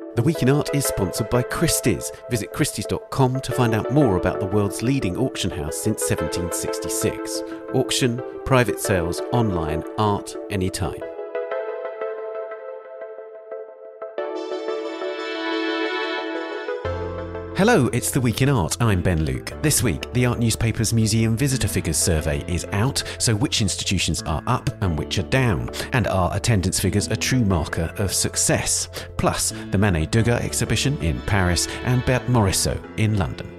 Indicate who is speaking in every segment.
Speaker 1: The Week in Art is sponsored by Christie's. Visit christies.com to find out more about the world's leading auction house since 1766. Auction, private sales, online, art, anytime. Hello, it's The Week in Art. I'm Ben Luke. This week, the Art Newspaper's Museum Visitor Figures Survey is out, so which institutions are up and which are down? And are attendance figures a true marker of success? Plus, the Manet Degas exhibition in Paris and Berthe Morisot in London.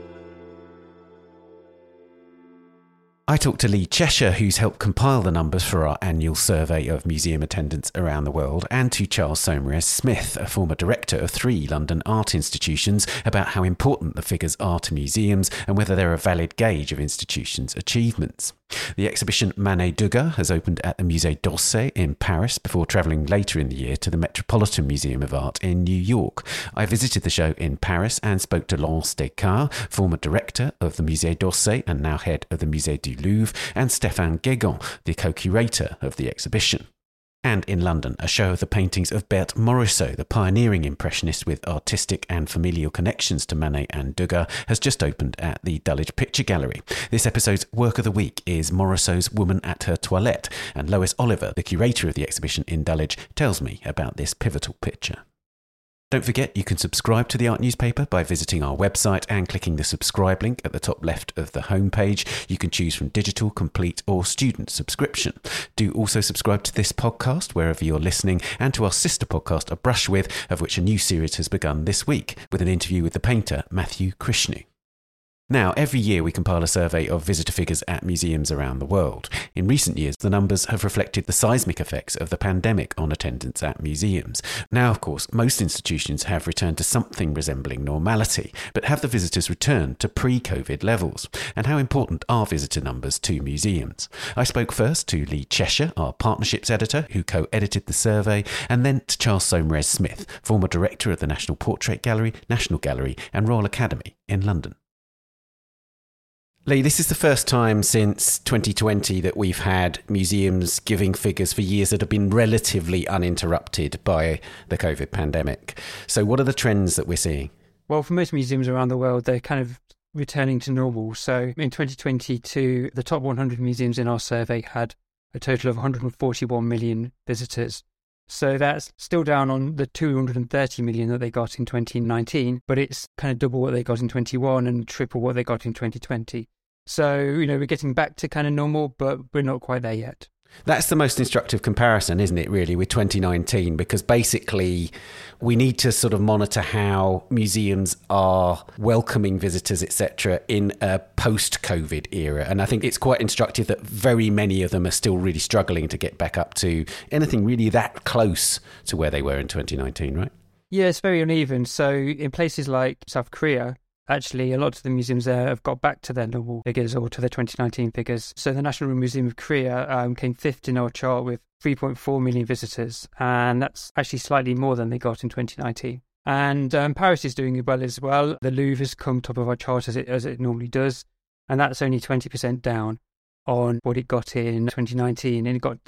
Speaker 1: I talked to Lee Cheshire, who's helped compile the numbers for our annual survey of museum attendance around the world, and to Charles Saumarez-Smith, a former director of 3 London art institutions, about how important the figures are to museums and whether they're a valid gauge of institutions' achievements. The exhibition Manet Degas has opened at the Musée d'Orsay in Paris before travelling later in the year to the Metropolitan Museum of Art in New York. I visited the show in Paris and spoke to Laurence Descartes, former director of the Musée d'Orsay and now head of the Musée du Louvre, and Stéphane Guégan, the co-curator of the exhibition. And in London, a show of the paintings of Berthe Morisot, the pioneering impressionist with artistic and familial connections to Manet and Degas, has just opened at the Dulwich Picture Gallery. This episode's Work of the Week is Morisot's Woman at Her Toilette, and Lois Oliver, the curator of the exhibition in Dulwich, tells me about this pivotal picture. Don't forget you can subscribe to the Art Newspaper by visiting our website and clicking the subscribe link at the top left of the homepage. You can choose from digital, complete or student subscription. Do also subscribe to this podcast wherever you're listening and to our sister podcast A Brush With, of which a new series has begun this week with an interview with the painter Matthew Krishnu. Now, every year we compile a survey of visitor figures at museums around the world. In recent years, the numbers have reflected the seismic effects of the pandemic on attendance at museums. Now, of course, most institutions have returned to something resembling normality, but have the visitors returned to pre-COVID levels? And how important are visitor numbers to museums? I spoke first to Lee Cheshire, our partnerships editor, who co-edited the survey, and then to Charles Saumarez-Smith, former director of the National Portrait Gallery, National Gallery and Royal Academy in London. Lee, this is the first time since 2020 that we've had museums giving figures for years that have been relatively uninterrupted by the COVID pandemic. So what are the trends that we're seeing?
Speaker 2: Well, for most museums around the world, they're kind of returning to normal. So in 2022, the top 100 museums in our survey had a total of 141 million visitors. So that's still down on the 230 million that they got in 2019, but it's kind of double what they got in 21 and triple what they got in 2020. So, we're getting back to kind of normal, but we're not quite there yet.
Speaker 1: That's the most instructive comparison, isn't it, really, with 2019? Because basically we need to sort of monitor how museums are welcoming visitors, etc., in a post-COVID era. And I think it's quite instructive that very many of them are still really struggling to get back up to anything really that close to where they were in 2019, right?
Speaker 2: Yeah, it's very uneven. So in places like South Korea, actually, a lot of the museums there have got back to their normal figures or to their 2019 figures. So the National Museum of Korea came 5th in our chart with 3.4 million visitors, and that's actually slightly more than they got in 2019. And Paris is doing well as well. The Louvre has come top of our chart as it normally does, and that's only 20% down on what it got in 2019, and it got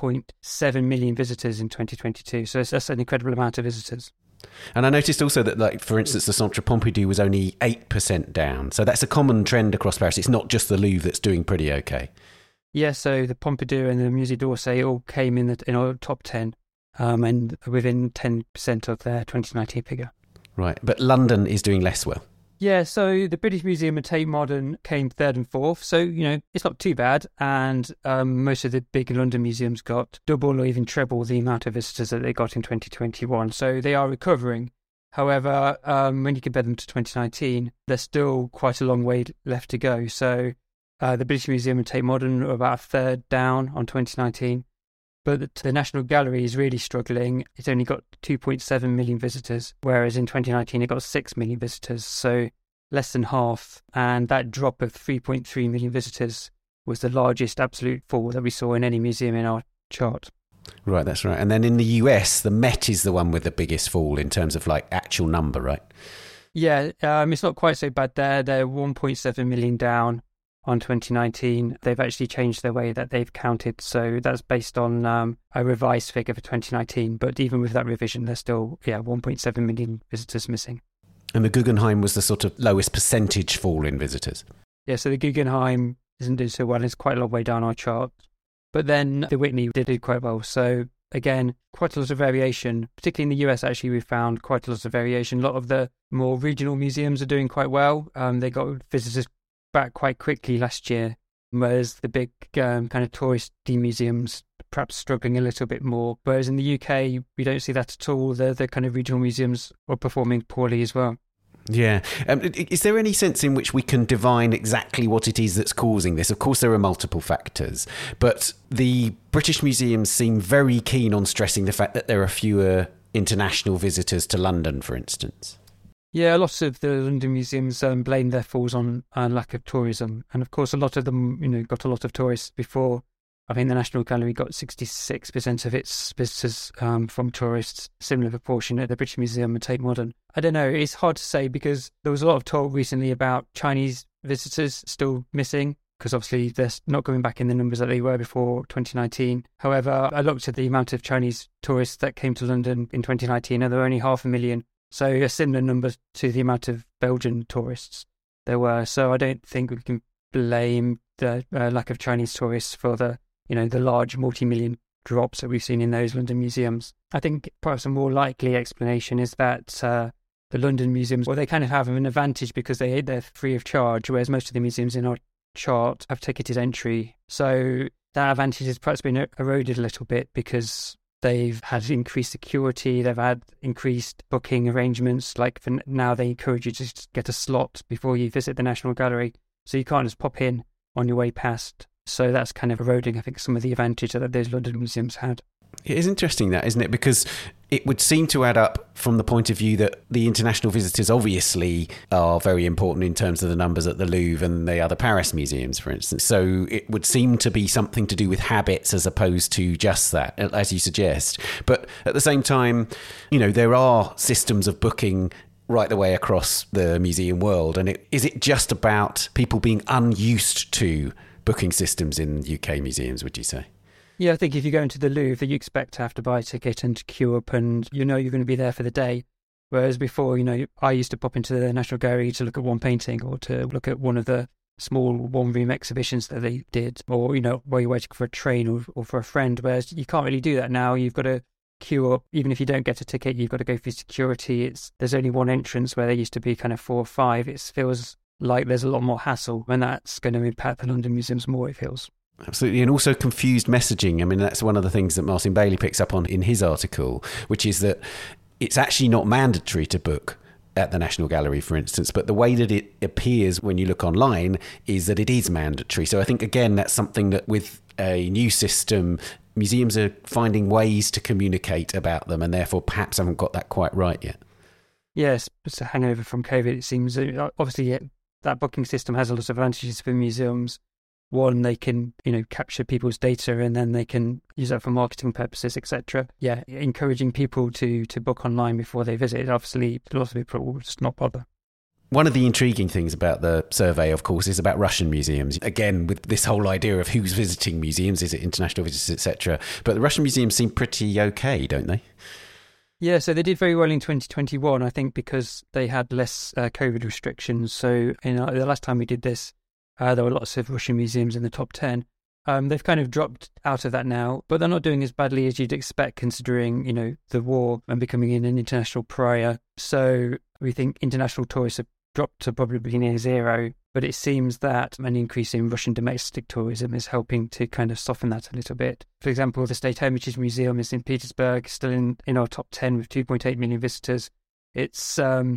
Speaker 2: 7.7 million visitors in 2022. So that's an incredible amount of visitors.
Speaker 1: And I noticed also that, like, for instance, the Centre Pompidou was only 8% down. So that's a common trend across Paris. It's not just the Louvre that's doing pretty okay.
Speaker 2: Yeah, so the Pompidou and the Musée d'Orsay all came in our top 10 and within 10% of their 2019 figure.
Speaker 1: Right, but London is doing less well.
Speaker 2: Yeah, so the British Museum and Tate Modern came 3rd and 4th, so, it's not too bad, and most of the big London museums got double or even treble the amount of visitors that they got in 2021, so they are recovering. However, when you compare them to 2019, there's still quite a long way left to go, so the British Museum and Tate Modern are about a third down on 2019, but the National Gallery is really struggling. It's only got 2.7 million visitors, whereas in 2019 it got 6 million visitors, so less than half. And that drop of 3.3 million visitors was the largest absolute fall that we saw in any museum in our chart.
Speaker 1: Right, that's right. And then in the US, the Met is the one with the biggest fall in terms of like actual number, right?
Speaker 2: Yeah, it's not quite so bad there. They're 1.7 million down. on 2019. They've actually changed their way that they've counted. So that's based on a revised figure for 2019. But even with that revision, there's still 1.7 million visitors missing.
Speaker 1: And the Guggenheim was the sort of lowest percentage fall in visitors.
Speaker 2: Yeah, so the Guggenheim isn't doing so well. It's quite a long way down our chart. But then the Whitney did do quite well. So again, quite a lot of variation, particularly in the US. Actually, we found quite a lot of variation. A lot of the more regional museums are doing quite well. They got visitors back quite quickly last year, whereas the big kind of touristy museums perhaps struggling a little bit more. Whereas in the UK, we don't see that at all. The kind of regional museums are performing poorly as well.
Speaker 1: Yeah. Is there any sense in which we can divine exactly what it is that's causing this? Of course, there are multiple factors, but the British museums seem very keen on stressing the fact that there are fewer international visitors to London, for instance.
Speaker 2: Yeah, lots of the London museums blame their falls on lack of tourism. And of course, a lot of them, got a lot of tourists before. I think the National Gallery got 66% of its visitors from tourists, similar proportion at the British Museum and Tate Modern. I don't know, it's hard to say because there was a lot of talk recently about Chinese visitors still missing, because obviously they're not going back in the numbers that they were before 2019. However, I looked at the amount of Chinese tourists that came to London in 2019 and there were only 500,000. So a similar number to the amount of Belgian tourists there were. So I don't think we can blame the lack of Chinese tourists for the large multi-million drops that we've seen in those London museums. I think perhaps a more likely explanation is that the London museums, they kind of have an advantage because they're free of charge, whereas most of the museums in our chart have ticketed entry. So that advantage has perhaps been eroded a little bit because they've had increased security, they've had increased booking arrangements. Like for now, they encourage you to get a slot before you visit the National Gallery, so you can't just pop in on your way past. So that's kind of eroding, I think, some of the advantage that those London museums had.
Speaker 1: It is interesting that, isn't it? Because it would seem to add up from the point of view that the international visitors obviously are very important in terms of the numbers at the Louvre and the other Paris museums, for instance. So it would seem to be something to do with habits as opposed to just that, as you suggest. But at the same time, there are systems of booking right the way across the museum world. And is it just about people being unused to booking systems in UK museums, would you say?
Speaker 2: Yeah, I think if you go into the Louvre, you expect to have to buy a ticket and queue up and you're going to be there for the day. Whereas before, I used to pop into the National Gallery to look at one painting or to look at one of the small one-room exhibitions that they did, or, where you're waiting for a train or for a friend, whereas you can't really do that now. You've got to queue up. Even if you don't get a ticket, you've got to go through security. There's only one entrance where there used to be kind of 4 or 5. It feels like there's a lot more hassle, and that's going to impact the London museums more, it feels.
Speaker 1: Absolutely. And also confused messaging. I mean, that's one of the things that Martin Bailey picks up on in his article, which is that it's actually not mandatory to book at the National Gallery, for instance, but the way that it appears when you look online is that it is mandatory. So I think, again, that's something that with a new system, museums are finding ways to communicate about them and therefore perhaps haven't got that quite right yet.
Speaker 2: Yes, it's a hangover from COVID, it seems. Obviously, that booking system has a lot of advantages for museums. One, they can, capture people's data and then they can use that for marketing purposes, etc. Yeah, encouraging people to book online before they visit. Obviously, a lot of people will just not bother.
Speaker 1: One of the intriguing things about the survey, of course, is about Russian museums. Again, with this whole idea of who's visiting museums, is it international visitors, etc. But the Russian museums seem pretty okay, don't they?
Speaker 2: Yeah, so they did very well in 2021, I think, because they had less COVID restrictions. So the last time we did this, there were lots of Russian museums in the top 10. They've kind of dropped out of that now, but they're not doing as badly as you'd expect considering, the war and becoming an international pariah. So we think international tourists have dropped to probably near zero, but it seems that an increase in Russian domestic tourism is helping to kind of soften that a little bit. For example, the State Hermitage Museum is in Petersburg, still in our top 10 with 2.8 million visitors. It's still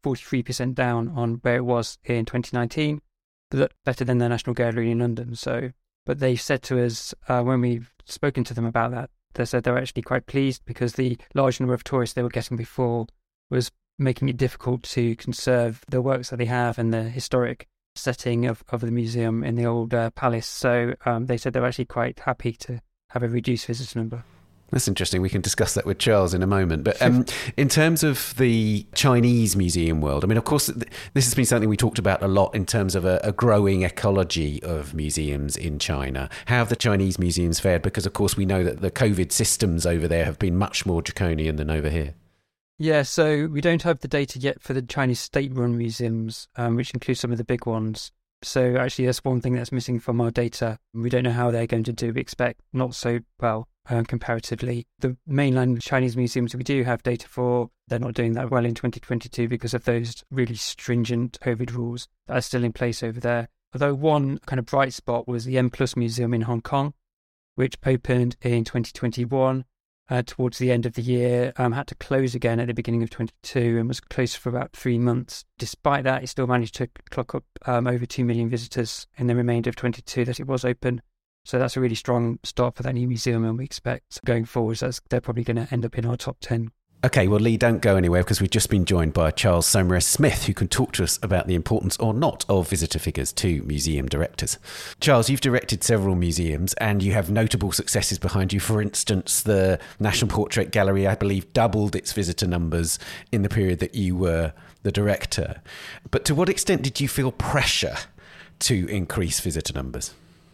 Speaker 2: 43% down on where it was in 2019, but better than the National Gallery in London. But they said to us, when we've spoken to them about that, they said they're actually quite pleased because the large number of tourists they were getting before was making it difficult to conserve the works that they have and the historic setting of the museum in the old palace. So they said they're actually quite happy to have a reduced visitor number.
Speaker 1: That's interesting. We can discuss that with Charles in a moment. But in terms of the Chinese museum world, I mean, of course, this has been something we talked about a lot in terms of a growing ecology of museums in China. How have the Chinese museums fared? Because, of course, we know that the COVID systems over there have been much more draconian than over here.
Speaker 2: Yeah, so we don't have the data yet for the Chinese state-run museums, which includes some of the big ones. So actually, that's one thing that's missing from our data. We don't know how they're going to do. We expect not so well comparatively. The mainland Chinese museums we do have data for, they're not doing that well in 2022 because of those really stringent COVID rules that are still in place over there. Although one kind of bright spot was the M Plus Museum in Hong Kong, which opened in 2021. Towards the end of the year, had to close again at the beginning of 22 and was closed for about 3 months. Despite that, it still managed to clock up over 2 million visitors in the remainder of 22 that it was open. So that's a really strong start for that new museum, and we expect going forward they're probably going to end up in our top 10.
Speaker 1: Okay, well, Lee, don't go anywhere because we've just been joined by Charles Saumarez-Smith, who can talk to us about the importance or not of visitor figures to museum directors. Charles, you've directed several museums and you have notable successes behind you. For instance, the National Portrait Gallery, I believe, doubled its visitor numbers in the period that you were the director. But to what extent did you feel pressure to increase visitor numbers?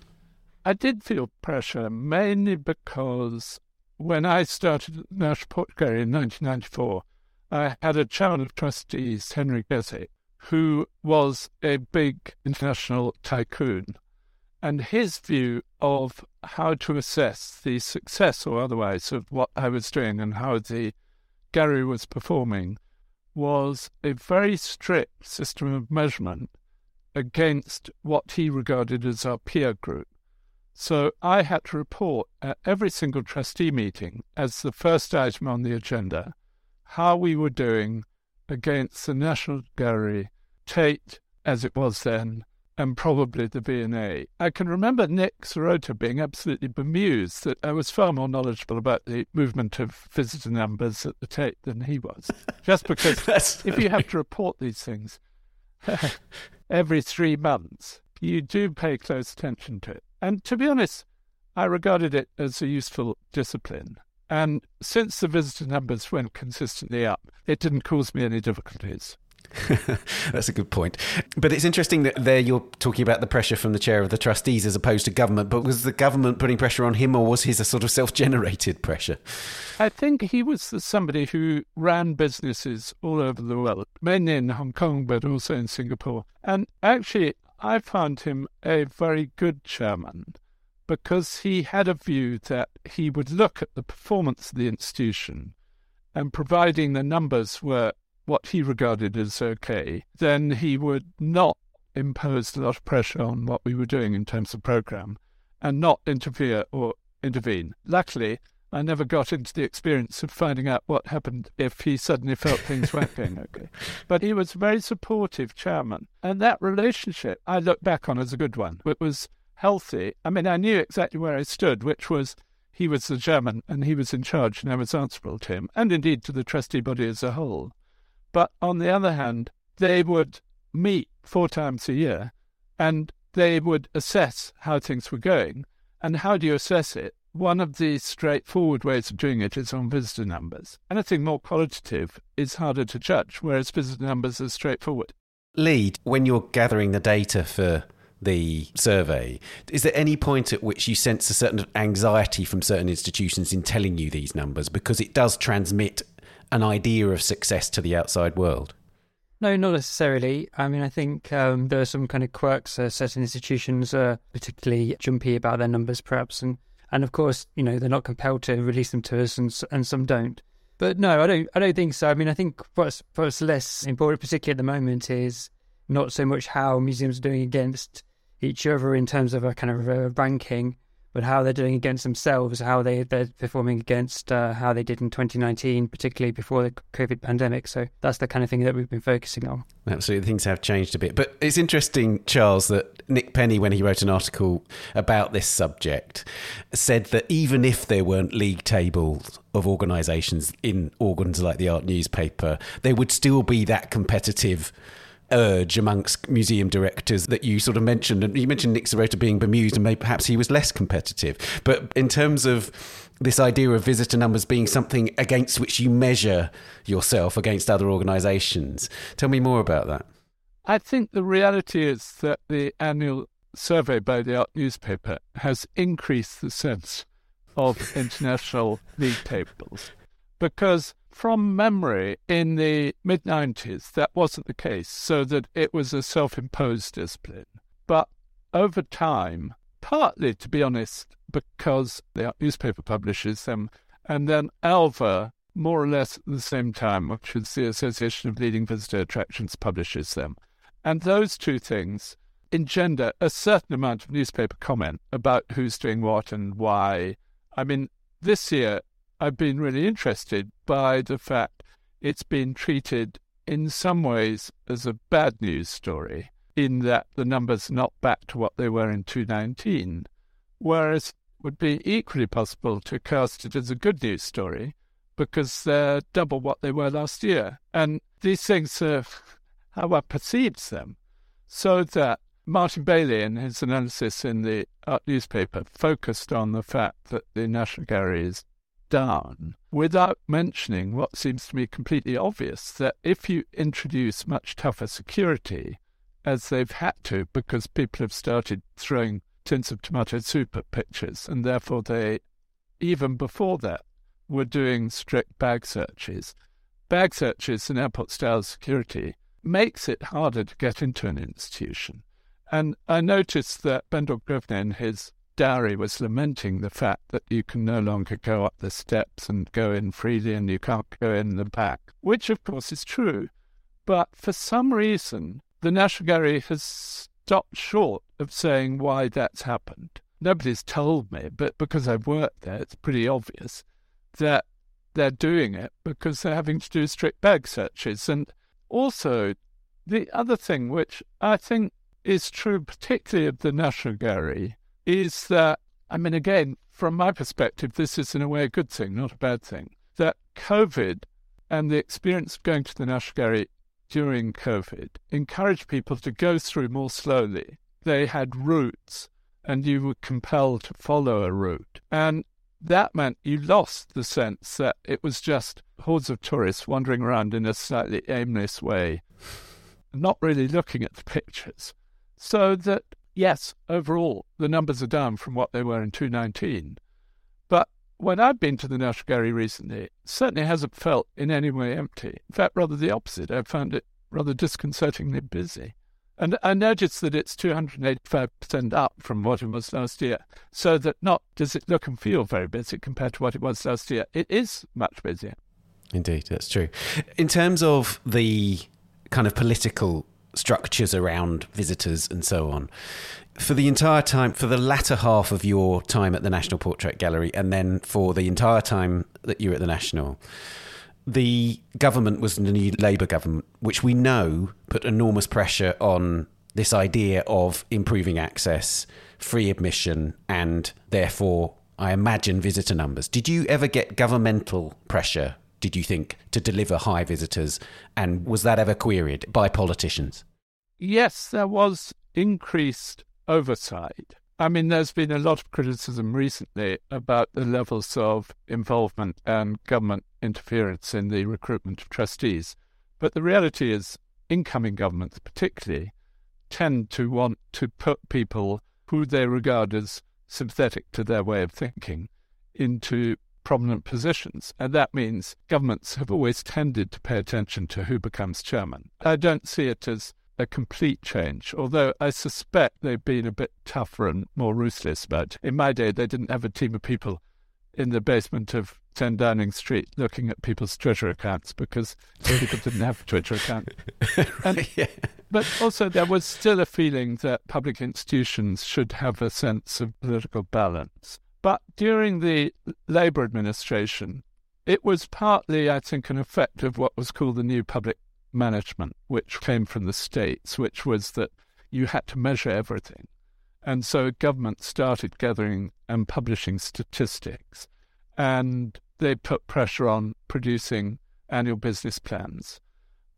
Speaker 3: I did feel pressure, mainly because when I started at the National Portrait Gallery in 1994, I had a chairman of trustees, Henry Gezi, who was a big international tycoon. And his view of how to assess the success or otherwise of what I was doing and how the gallery was performing was a very strict system of measurement against what he regarded as our peer group. So I had to report at every single trustee meeting as the first item on the agenda how we were doing against the National Gallery, Tate, as it was then, and probably the V&A. I can remember Nick Sirota being absolutely bemused that I was far more knowledgeable about the movement of visitor numbers at the Tate than he was. Just because if you have to report these things every 3 months, you do pay close attention to it. And to be honest, I regarded it as a useful discipline. And since the visitor numbers went consistently up, it didn't cause me any difficulties.
Speaker 1: That's a good point. But it's interesting that there you're talking about the pressure from the chair of the trustees as opposed to government. But was the government putting pressure on him, or was his a sort of self-generated pressure?
Speaker 3: I think he was somebody who ran businesses all over the world, mainly in Hong Kong, but also in Singapore. And actually, I found him a very good chairman because he had a view that he would look at the performance of the institution, and providing the numbers were what he regarded as okay, then he would not impose a lot of pressure on what we were doing in terms of programme and not interfere or intervene. Luckily, I never got into the experience of finding out what happened if he suddenly felt things weren't going okay. But he was a very supportive chairman. And that relationship I look back on as a good one. It was healthy. I mean, I knew exactly where I stood, which was he was the chairman and he was in charge and I was answerable to him, and indeed to the trustee body as a whole. But on the other hand, they would meet 4 times a year and they would assess how things were going. And how do you assess it? One of the straightforward ways of doing it is on visitor numbers. Anything more qualitative is harder to judge, whereas visitor numbers are straightforward.
Speaker 1: Lee, when you're gathering the data for the survey, is there any point at which you sense a certain anxiety from certain institutions in telling you these numbers, because it does transmit an idea of success to the outside world?
Speaker 2: No, not necessarily. I mean, I think there are some kind of quirks. Certain institutions are particularly jumpy about their numbers, perhaps, and of course, you know, they're not compelled to release them to us, and some don't. But no, I don't think so. I mean, I think what's less important, particularly at the moment, is not so much how museums are doing against each other in terms of a kind of a ranking, but how they're doing against themselves, how they're performing against how they did in 2019, particularly before the COVID pandemic. So that's the kind of thing that we've been focusing on.
Speaker 1: Absolutely, things have changed a bit. But it's interesting, Charles, that Nick Penny, when he wrote an article about this subject, said that even if there weren't league tables of organisations in organs like the Art newspaper, there would still be that competitive urge amongst museum directors that you sort of mentioned. And you mentioned Nick Serota being bemused and maybe perhaps he was less competitive. But in terms of this idea of visitor numbers being something against which you measure yourself against other organisations, tell me more about that.
Speaker 3: I think the reality is that the annual survey by the Art newspaper has increased the sense of international league tables, because from memory in the mid-90s that wasn't the case, so that it was a self-imposed discipline. But over time, partly, to be honest, because the Art newspaper publishes them, and then ALVA, more or less at the same time, which is the Association of Leading Visitor Attractions, publishes them. And those two things engender a certain amount of newspaper comment about who's doing what and why. I mean, this year I've been really interested by the fact it's been treated in some ways as a bad news story, in that the numbers are not back to what they were in 2019, whereas it would be equally possible to cast it as a good news story because they're double what they were last year. And these things are how I perceived them, so that Martin Bailey, in his analysis in the Art newspaper, focused on the fact that the National Gallery is down, without mentioning what seems to me completely obvious, that if you introduce much tougher security, as they've had to because people have started throwing tins of tomato soup at pictures, and therefore they, even before that, were doing strict bag searches. Bag searches and airport-style security makes it harder to get into an institution. And I noticed that Bendel Grevne in his diary was lamenting the fact that you can no longer go up the steps and go in freely and you can't go in the back, which of course is true. But for some reason, the National Gallery has stopped short of saying why that's happened. Nobody's told me, but because I've worked there, it's pretty obvious that they're doing it because they're having to do strict bag searches. And also, the other thing, which I think is true particularly of the National Gallery, is that, I mean, again, from my perspective, this is in a way a good thing, not a bad thing, that COVID and the experience of going to the National Gallery during COVID encouraged people to go through more slowly. They had routes, and you were compelled to follow a route. And that meant you lost the sense that it was just hordes of tourists wandering around in a slightly aimless way, not really looking at the pictures. So that, yes, overall, the numbers are down from what they were in 2019. But when I've been to the National Gallery recently, it certainly hasn't felt in any way empty. In fact, rather the opposite. I found it rather disconcertingly busy. And I noticed that it's 285% up from what it was last year. So that not does it look and feel very busy compared to what it was last year. It is much busier.
Speaker 1: Indeed, that's true. In terms of the kind of political structures around visitors and so on, for the entire time, for the latter half of your time at the National Portrait Gallery, and then for the entire time that you were at the National, the government was the new Labour government, which we know put enormous pressure on this idea of improving access, free admission, and therefore, I imagine, visitor numbers. Did you ever get governmental pressure, did you think, to deliver high visitors? And was that ever queried by politicians?
Speaker 3: Yes, there was increased oversight. I mean, there's been a lot of criticism recently about the levels of involvement and government interference in the recruitment of trustees. But the reality is, incoming governments particularly tend to want to put people who they regard as sympathetic to their way of thinking into prominent positions. And that means governments have always tended to pay attention to who becomes chairman. I don't see it as a complete change, although I suspect they've been a bit tougher and more ruthless about it. In my day, they didn't have a team of people in the basement of 10 Downing Street looking at people's Twitter accounts because people didn't have a Twitter account.
Speaker 1: Yeah.
Speaker 3: But also there was still a feeling that public institutions should have a sense of political balance. But during the Labour administration, it was partly, I think, an effect of what was called the new public management, which came from the States, which was that you had to measure everything. And so government started gathering and publishing statistics, and they put pressure on producing annual business plans. But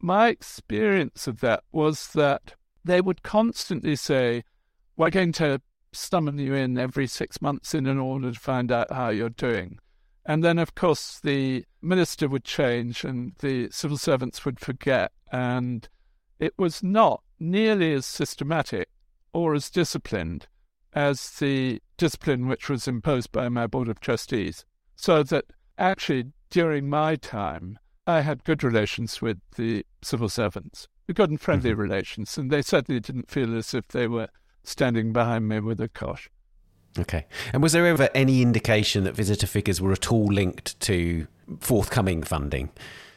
Speaker 3: my experience of that was that they would constantly say, we're going to summon you in every 6 months in order to find out how you're doing. And then, of course, the minister would change and the civil servants would forget. And it was not nearly as systematic or as disciplined as the discipline which was imposed by my Board of Trustees. So that actually, during my time, I had good relations with the civil servants, good and friendly relations, and they certainly didn't feel as if they were standing behind me with a cosh.
Speaker 1: Okay. And was there ever any indication that visitor figures were at all linked to forthcoming funding?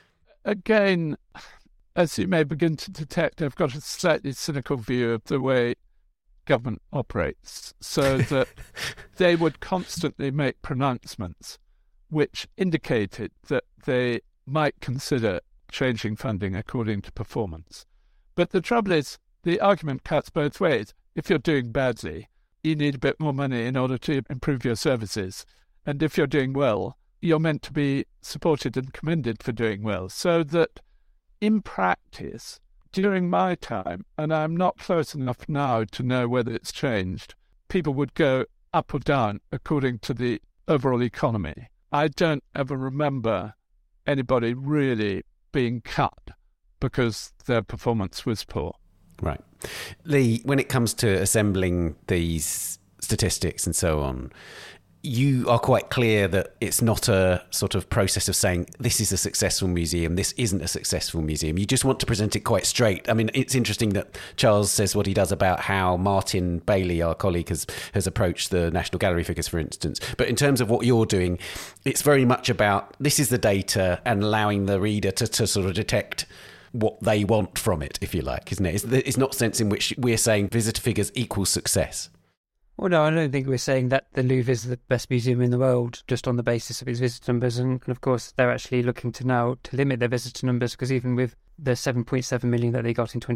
Speaker 1: Again,
Speaker 3: as you may begin to detect, I've got a slightly cynical view of the way government operates, so that they would constantly make pronouncements which indicated that they might consider changing funding according to performance. But the trouble is, the argument cuts both ways. If you're doing badly, you need a bit more money in order to improve your services. And if you're doing well, you're meant to be supported and commended for doing well. So that in practice, during my time, and I'm not close enough now to know whether it's changed, people would go up or down according to the overall economy. I don't ever remember anybody really being cut because their performance was poor.
Speaker 1: Right. Lee, when it comes to assembling these statistics and so on, you are quite clear that it's not a sort of process of saying this is a successful museum, this isn't a successful museum. You just want to present it quite straight. I mean, it's interesting that Charles says what he does about how Martin Bailey, our colleague, has approached the National Gallery figures, for instance. But in terms of what you're doing, it's very much about this is the data and allowing the reader to sort of detect what they want from it, if you like, isn't it? It's not a sense in which we're saying visitor figures equals success.
Speaker 2: Well, no, I don't think we're saying that the Louvre is the best museum in the world just on the basis of its visitor numbers. And of course, they're actually looking to now to limit their visitor numbers, because even with the 7.7 million that they got in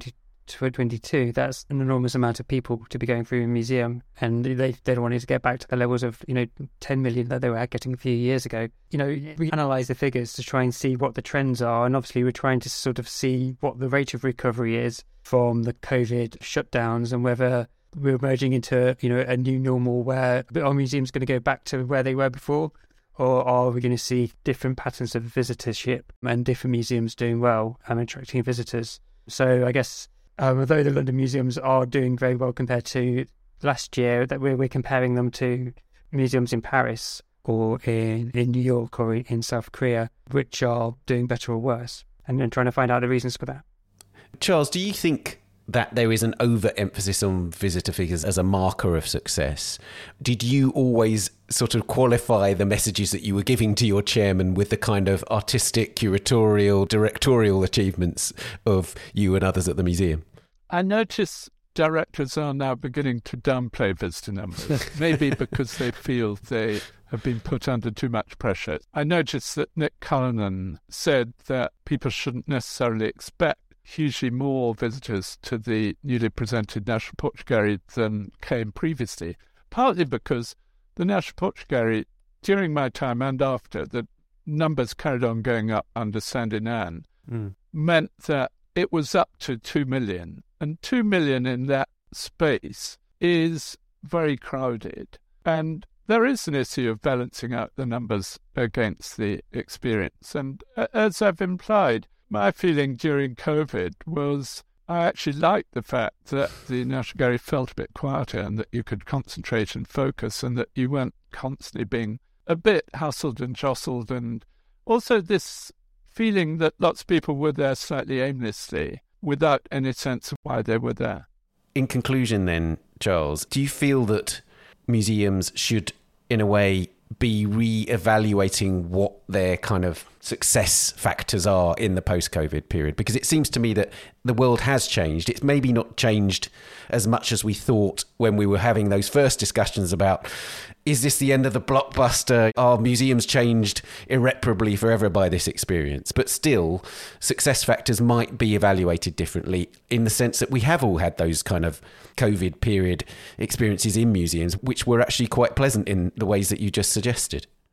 Speaker 2: 2022, that's an enormous amount of people to be going through a museum. And they don't want it to get back to the levels of, 10 million that they were getting a few years ago. We analyse the figures to try and see what the trends are. And obviously, we're trying to sort of see what the rate of recovery is from the COVID shutdowns and whether we're merging into, a new normal where our museum's going to go back to where they were before, or are we going to see different patterns of visitorship and different museums doing well and attracting visitors? So I guess although the London museums are doing very well compared to last year, that we're comparing them to museums in Paris or in New York or in South Korea, which are doing better or worse, and then trying to find out the reasons for that.
Speaker 1: Charles, do you think that there is an overemphasis on visitor figures as a marker of success? Did you always sort of qualify the messages that you were giving to your chairman with the kind of artistic, curatorial, directorial achievements of you and others at the museum?
Speaker 3: I notice directors are now beginning to downplay visitor numbers, maybe because they feel they have been put under too much pressure. I noticed that Nick Cullinan said that people shouldn't necessarily expect hugely more visitors to the newly presented National Portrait Gallery than came previously, partly because the National Portrait Gallery, during my time and after, the numbers carried on going up under Saint-Denis, meant that it was up to 2 million. And 2 million in that space is very crowded. And there is an issue of balancing out the numbers against the experience. And as I've implied, my feeling during COVID was I actually liked the fact that the National Gallery felt a bit quieter and that you could concentrate and focus and that you weren't constantly being a bit hustled and jostled, and also this feeling that lots of people were there slightly aimlessly without any sense of why they were there.
Speaker 1: In conclusion then, Charles, do you feel that museums should, in a way, be re-evaluating what their kind of success factors are in the post-COVID period? Because it seems to me that the world has changed. It's maybe not changed as much as we thought when we were having those first discussions about, is this the end of the blockbuster? Are museums changed irreparably forever by this experience? But still, success factors might be evaluated differently in the sense that we have all had those kind of COVID period experiences in museums, which were actually quite pleasant in the ways that you just suggested.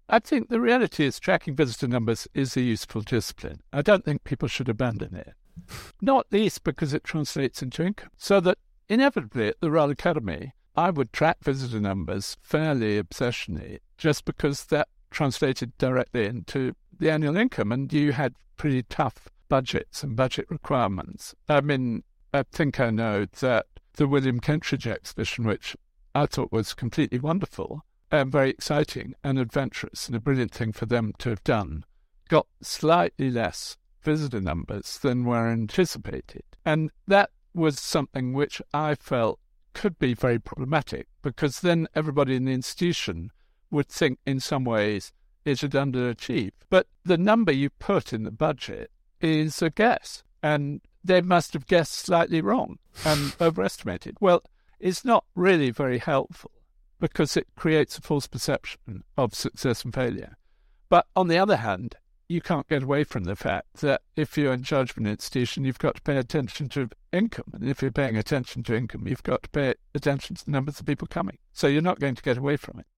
Speaker 3: I think the reality is tracking visitor numbers is a useful discipline. I don't think people should abandon it, not least because it translates into income. So that inevitably at the Royal Academy, I would track visitor numbers fairly obsessionally just because that translated directly into the annual income, and you had pretty tough budgets and budget requirements. I mean, I think I know that the William Kentridge exhibition, which I thought was completely wonderful and very exciting and adventurous and a brilliant thing for them to have done, got slightly less visitor numbers than were anticipated. And that was something which I felt could be very problematic, because then everybody in the institution would think in some ways it had underachieved. But the number you put in the budget is a guess, and they must have guessed slightly wrong and overestimated. Well, it's not really very helpful because it creates a false perception of success and failure. But on the other hand, you can't get away from the fact that if you're in charge of an institution, you've got to pay attention to income. And if you're paying attention to income, you've got to pay attention to the numbers of people coming. So you're not going to get away from it.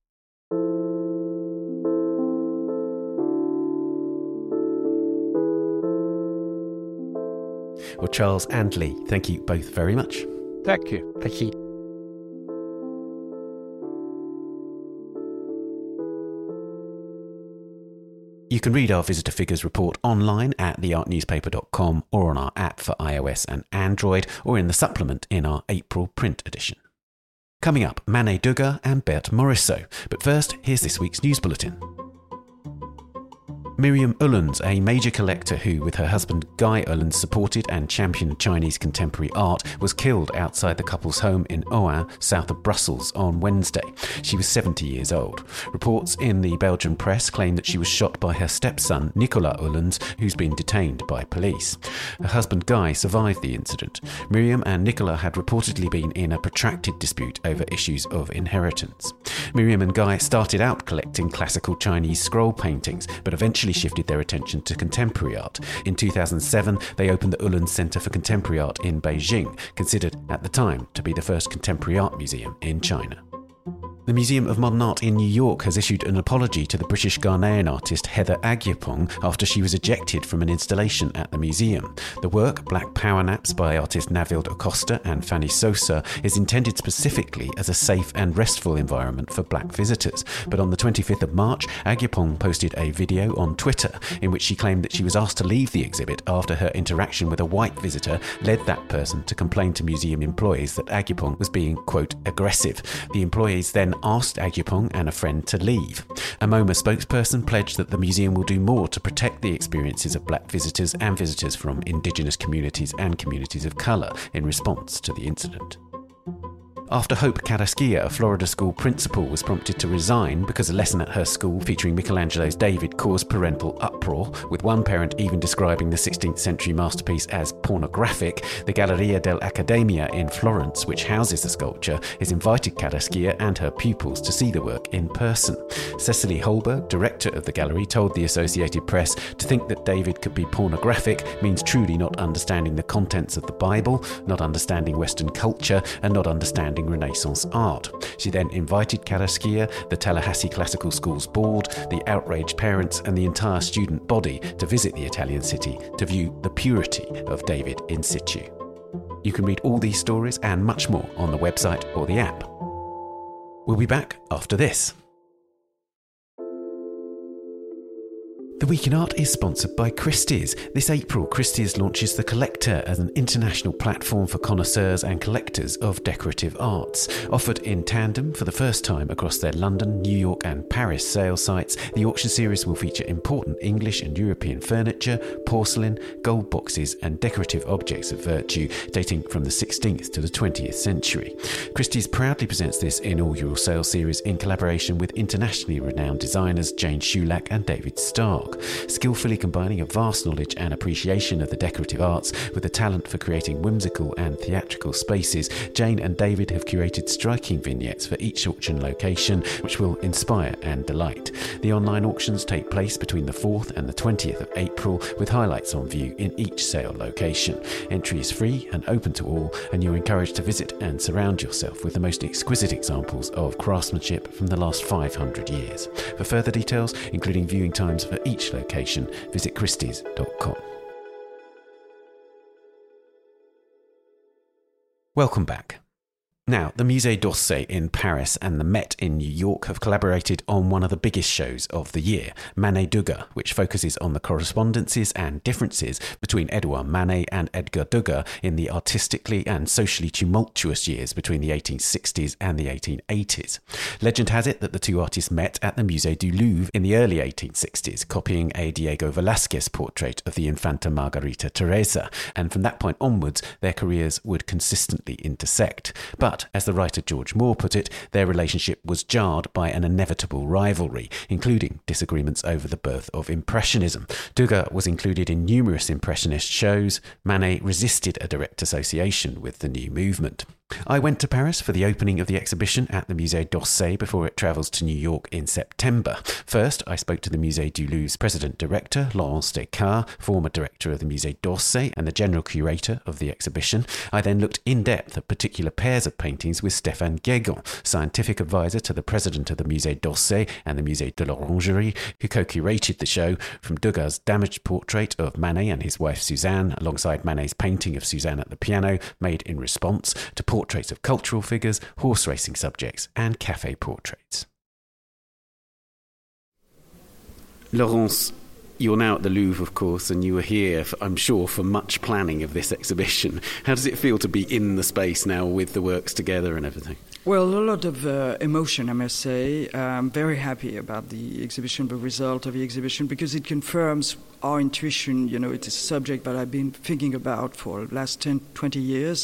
Speaker 1: Well, Charles and Lee, thank you both very much.
Speaker 3: Thank you.
Speaker 2: Thank you.
Speaker 1: You can read our visitor figures report online at theartnewspaper.com or on our app for iOS and Android, or in the supplement in our April print edition. Coming up, Manet Dugas and Berthe Morisot. But first, here's this week's news bulletin. Miriam Ullens, a major collector who, with her husband Guy Ullens, supported and championed Chinese contemporary art, was killed outside the couple's home in Ohain, south of Brussels, on Wednesday. She was 70 years old. Reports in the Belgian press claim that she was shot by her stepson, Nicolas Ullens, who's been detained by police. Her husband Guy survived the incident. Miriam and Nicolas had reportedly been in a protracted dispute over issues of inheritance. Miriam and Guy started out collecting classical Chinese scroll paintings, but eventually shifted their attention to contemporary art. In 2007, they opened the Ullens Center for Contemporary Art in Beijing, considered at the time to be the first contemporary art museum in China. The Museum of Modern Art in New York has issued an apology to the British Ghanaian artist Heather Agyapong after she was ejected from an installation at the museum. The work, Black Power Naps by artist Navilde Acosta and Fanny Sosa, is intended specifically as a safe and restful environment for black visitors. But on the 25th of March, Agyapong posted a video on Twitter in which she claimed that she was asked to leave the exhibit after her interaction with a white visitor led that person to complain to museum employees that Agyapong was being, quote, aggressive. The employees then asked Agyapong and a friend to leave. A MoMA spokesperson pledged that the museum will do more to protect the experiences of black visitors and visitors from indigenous communities and communities of colour in response to the incident. After Hope Carrasquilla, a Florida school principal, was prompted to resign because a lesson at her school featuring Michelangelo's David caused parental uproar, with one parent even describing the 16th century masterpiece as pornographic, the Galleria dell'Accademia in Florence, which houses the sculpture, has invited Carrasquilla and her pupils to see the work in person. Cecily Holberg, director of the gallery, told the Associated Press to think that David could be pornographic means truly not understanding the contents of the Bible, not understanding Western culture, and not understanding Renaissance art. She then invited Carrasquilla, the Tallahassee Classical School's board, the outraged parents, and the entire student body to visit the Italian city to view the purity of David in situ. You can read all these stories and much more on the website or the app. We'll be back after this. The Week in Art is sponsored by Christie's. This April, Christie's launches The Collector as an international platform for connoisseurs and collectors of decorative arts. Offered in tandem for the first time across their London, New York and Paris sales sites, the auction series will feature important English and European furniture, porcelain, gold boxes and decorative objects of virtue dating from the 16th to the 20th century. Christie's proudly presents this inaugural sales series in collaboration with internationally renowned designers Jane Shulack and David Stark. Woodstock. Skillfully combining a vast knowledge and appreciation of the decorative arts with a talent for creating whimsical and theatrical spaces, Jane and David have curated striking vignettes for each auction location, which will inspire and delight. The online auctions take place between the 4th and the 20th of April, with highlights on view in each sale location. Entry is free and open to all, and you're encouraged to visit and surround yourself with the most exquisite examples of craftsmanship from the last 500 years. For further details, including viewing times for each location, visit christies.com. Welcome back. Now, the Musée d'Orsay in Paris and the Met in New York have collaborated on one of the biggest shows of the year, Manet-Degas, which focuses on the correspondences and differences between Edouard Manet and Edgar Degas in the artistically and socially tumultuous years between the 1860s and the 1880s. Legend has it that the two artists met at the Musée du Louvre in the early 1860s, copying a Diego Velázquez portrait of the Infanta Margarita Teresa, and from that point onwards, their careers would consistently intersect. But, as the writer George Moore put it, their relationship was jarred by an inevitable rivalry, including disagreements over the birth of Impressionism. Degas was included in numerous Impressionist shows. Manet resisted a direct association with the new movement. I went to Paris for the opening of the exhibition at the Musée d'Orsay before it travels to New York in September. First, I spoke to the Musée du Louvre's president-director, Laurence Descartes, former director of the Musée d'Orsay and the general curator of the exhibition. I then looked in depth at particular pairs of paintings with Stéphane Guégan, scientific advisor to the president of the Musée d'Orsay and the Musée de l'Orangerie, who co-curated the show, from Degas' damaged portrait of Manet and his wife Suzanne, alongside Manet's painting of Suzanne at the piano, made in response, to portraits of cultural figures, horse racing subjects, and cafe portraits. Laurence, you're now at the Louvre, of course, and you were here, I'm sure, for much planning of this exhibition. How does it feel to be in the space now with the works together and everything?
Speaker 4: Well, a lot of emotion, I must say. I'm very happy about the exhibition, the result of the exhibition, because it confirms our intuition. You know, it's a subject that I've been thinking about for the last 10, 20 years.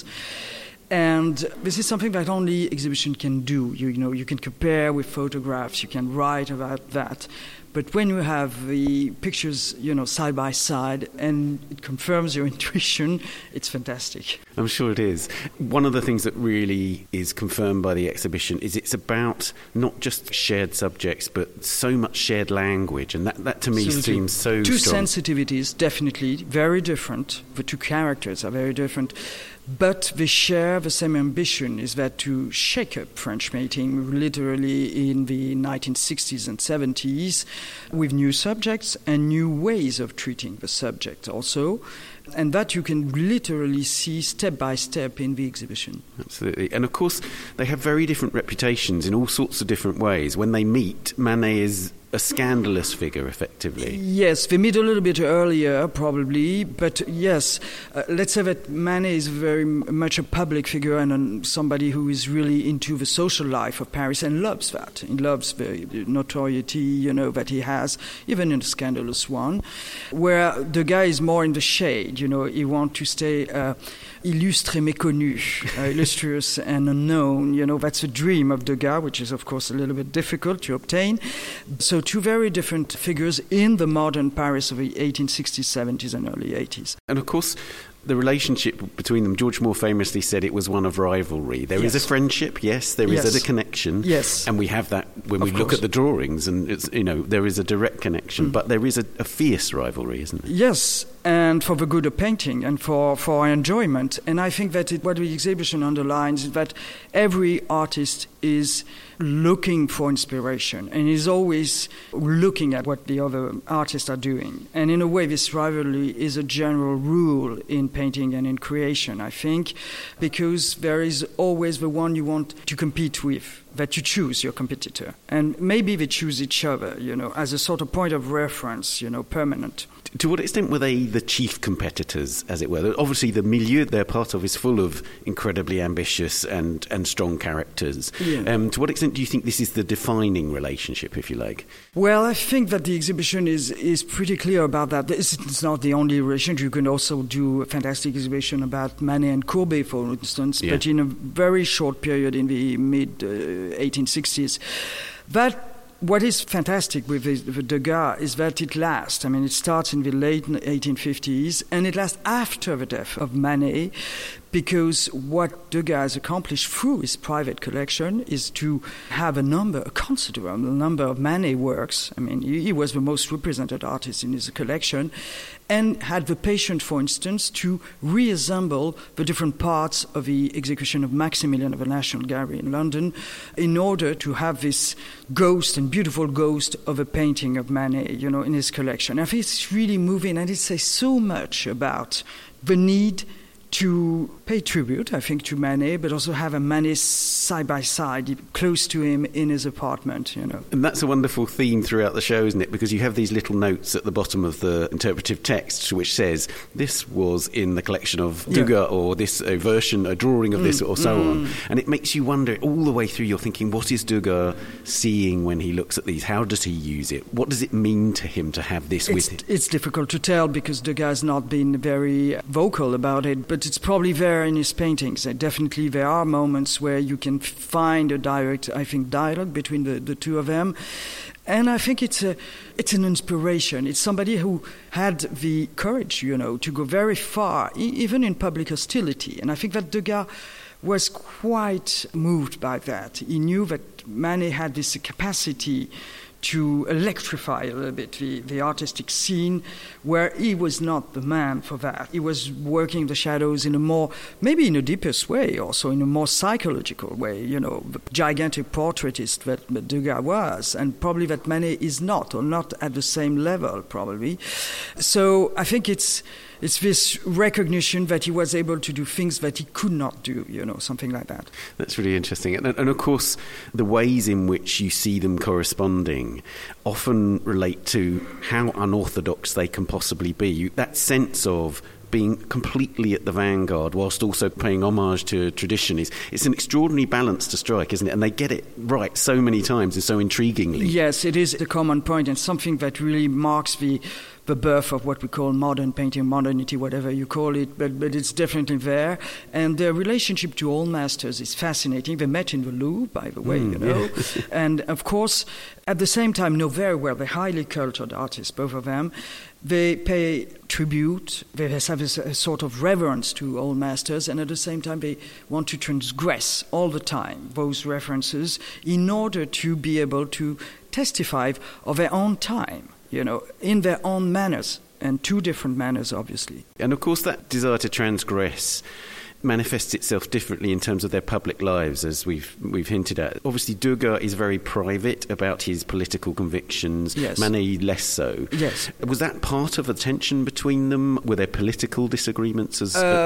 Speaker 4: And this is something that only exhibition can do. You know, you can compare with photographs, you can write about that. But when you have the pictures, you know, side by side, and it confirms your intuition, it's fantastic.
Speaker 1: I'm sure it is. One of the things that really is confirmed by the exhibition is it's about not just shared subjects, but so much shared language. And that to me seems so
Speaker 4: two
Speaker 1: strong.
Speaker 4: Two sensitivities, definitely, very different. The two characters are very different. But they share the same ambition, is that to shake up French painting literally in the 1960s and 70s with new subjects and new ways of treating the subject also. And that you can literally see step by step in the exhibition.
Speaker 1: Absolutely. And of course, they have very different reputations in all sorts of different ways. When they meet, Manet is a scandalous figure, effectively.
Speaker 4: Yes, they meet a little bit earlier, probably, but yes, let's say that Manet is very much a public figure and somebody who is really into the social life of Paris and loves that. He loves the notoriety, you know, that he has, even in a scandalous one, where the guy is more in the shade, you know, he wants to stay illustre et méconnu, illustrious and unknown, you know, that's a dream of Degas, which is, of course, a little bit difficult to obtain. So two very different figures in the modern Paris of the 1860s, 70s and early 80s.
Speaker 1: And of course, the relationship between them, George Moore famously said it was one of rivalry. There is a friendship, yes, there is a connection.
Speaker 4: Yes.
Speaker 1: And we have that when we look at the drawings, and it's, you know, there is a direct connection, but there is a fierce rivalry, isn't there?
Speaker 4: Yes, and for the good of painting and for our enjoyment. And I think that what the exhibition underlines is that every artist is looking for inspiration and is always looking at what the other artists are doing. And in a way, this rivalry is a general rule in painting and in creation, I think, because there is always the one you want to compete with, that you choose your competitor. And maybe they choose each other, you know, as a sort of point of reference, you know, permanent.
Speaker 1: To what extent were they the chief competitors, as it were? Obviously, the milieu they're part of is full of incredibly ambitious and strong characters. Yeah. To what extent do you think this is the defining relationship, if you like?
Speaker 4: Well, I think that the exhibition is pretty clear about that. It's not the only relationship. You can also do a fantastic exhibition about Manet and Courbet, for instance, but in a very short period in the mid-1860s. That what is fantastic with Degas is that it lasts. I mean, it starts in the late 1850s and it lasts after the death of Manet, because what Degas has accomplished through his private collection is to have a considerable number of Manet works. I mean, he was the most represented artist in his collection, and had the patience, for instance, to reassemble the different parts of the execution of Maximilian of the National Gallery in London in order to have this ghost and beautiful ghost of a painting of Manet, in his collection. I think it's really moving, and it says so much about the need to pay tribute, I think, to Manet, but also have a Manet side by side, close to him in his apartment,
Speaker 1: And that's a wonderful theme throughout the show, isn't it? Because you have these little notes at the bottom of the interpretive text which says, this was in the collection of Degas, or this a drawing of this, or so on. And it makes you wonder, all the way through, you're thinking, what is Degas seeing when he looks at these? How does he use it? What does it mean to him to have this with him?
Speaker 4: It's difficult to tell, because Degas has not been very vocal about it, but it's probably there in his paintings. Definitely there are moments where you can find a direct, I think, dialogue between the two of them. And I think it's an inspiration. It's somebody who had the courage, to go very far, even in public hostility. And I think that Degas was quite moved by that. He knew that Manet had this capacity to electrify a little bit the artistic scene, where he was not the man for that. He was working the shadows maybe in a deepest way, also in a more psychological way, the gigantic portraitist that Degas was, and probably that Manet is not, or not at the same level, probably. So I think it's this recognition that he was able to do things that he could not do, something like that.
Speaker 1: That's really interesting. And of course, the ways in which you see them corresponding often relate to how unorthodox they can possibly be. That sense of being completely at the vanguard whilst also paying homage to tradition it's an extraordinary balance to strike, isn't it? And they get it right so many times and so intriguingly.
Speaker 4: Yes, it is a common point, and something that really marks the birth of what we call modern painting, modernity, whatever you call it, but it's definitely there. And their relationship to old masters is fascinating. They met in the Louvre, by the way, And of course, at the same time, know very well, they're highly cultured artists, both of them. They pay tribute, they have a sort of reverence to old masters, and at the same time they want to transgress all the time those references in order to be able to testify of their own time, in their own manners, and two different manners, obviously.
Speaker 1: And of course that desire to transgress manifests itself differently in terms of their public lives, as we've hinted at. Obviously, Degas is very private about his political convictions.
Speaker 4: Yes.
Speaker 1: Manet less so.
Speaker 4: Yes.
Speaker 1: Was that part of the tension between them? Were there political disagreements?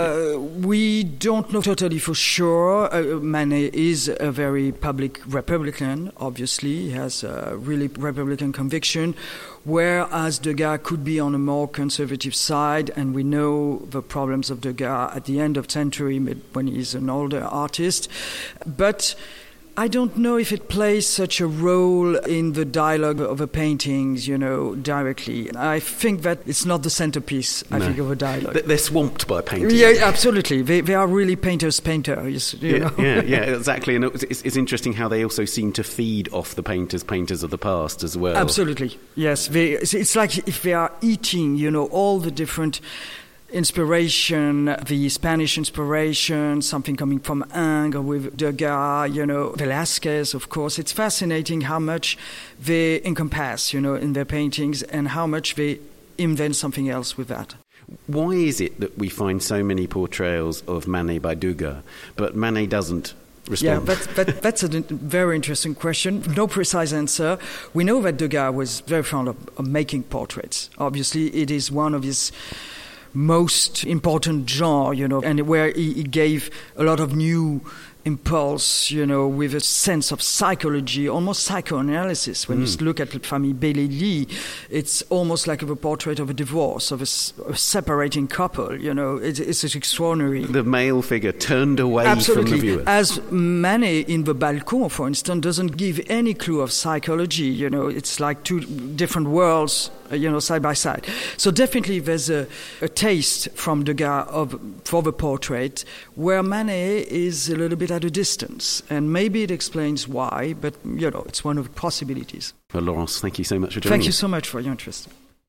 Speaker 4: We don't know totally for sure. Manet is a very public Republican, obviously. He has a really Republican conviction, whereas Degas could be on a more conservative side, and we know the problems of Degas at the end of the century when he's an older artist. But I don't know if it plays such a role in the dialogue of the paintings, directly. I think that it's not the centerpiece, I think, of a dialogue.
Speaker 1: They're swamped by paintings.
Speaker 4: Yeah, absolutely. They are really painters.
Speaker 1: Yeah, exactly. And it's interesting how they also seem to feed off the painters of the past as well.
Speaker 4: Absolutely, yes. It's like if they are eating, all the different inspiration, the Spanish inspiration, something coming from Ingres with Degas, Velázquez, of course. It's fascinating how much they encompass, in their paintings, and how much they invent something else with that.
Speaker 1: Why is it that we find so many portrayals of Manet by Degas, but Manet doesn't respond?
Speaker 4: Yeah, that's a very interesting question. No precise answer. We know that Degas was very fond of making portraits. Obviously, it is one of his most important genre, and where he gave a lot of new impulse, with a sense of psychology, almost psychoanalysis. When you look at Famille Bellelli, it's almost like a portrait of a divorce, of a separating couple, it's extraordinary.
Speaker 1: The male figure turned away
Speaker 4: Absolutely.
Speaker 1: From the viewer.
Speaker 4: As Manet in the Balcon, for instance, doesn't give any clue of psychology, it's like two different worlds, side by side. So definitely there's a taste from Degas for the portrait, where Manet is a little bit it at a distance. And maybe it explains why, but, it's one of the possibilities.
Speaker 1: Well, Laurence, thank you so much for joining us.
Speaker 4: Thank you so much for your interest.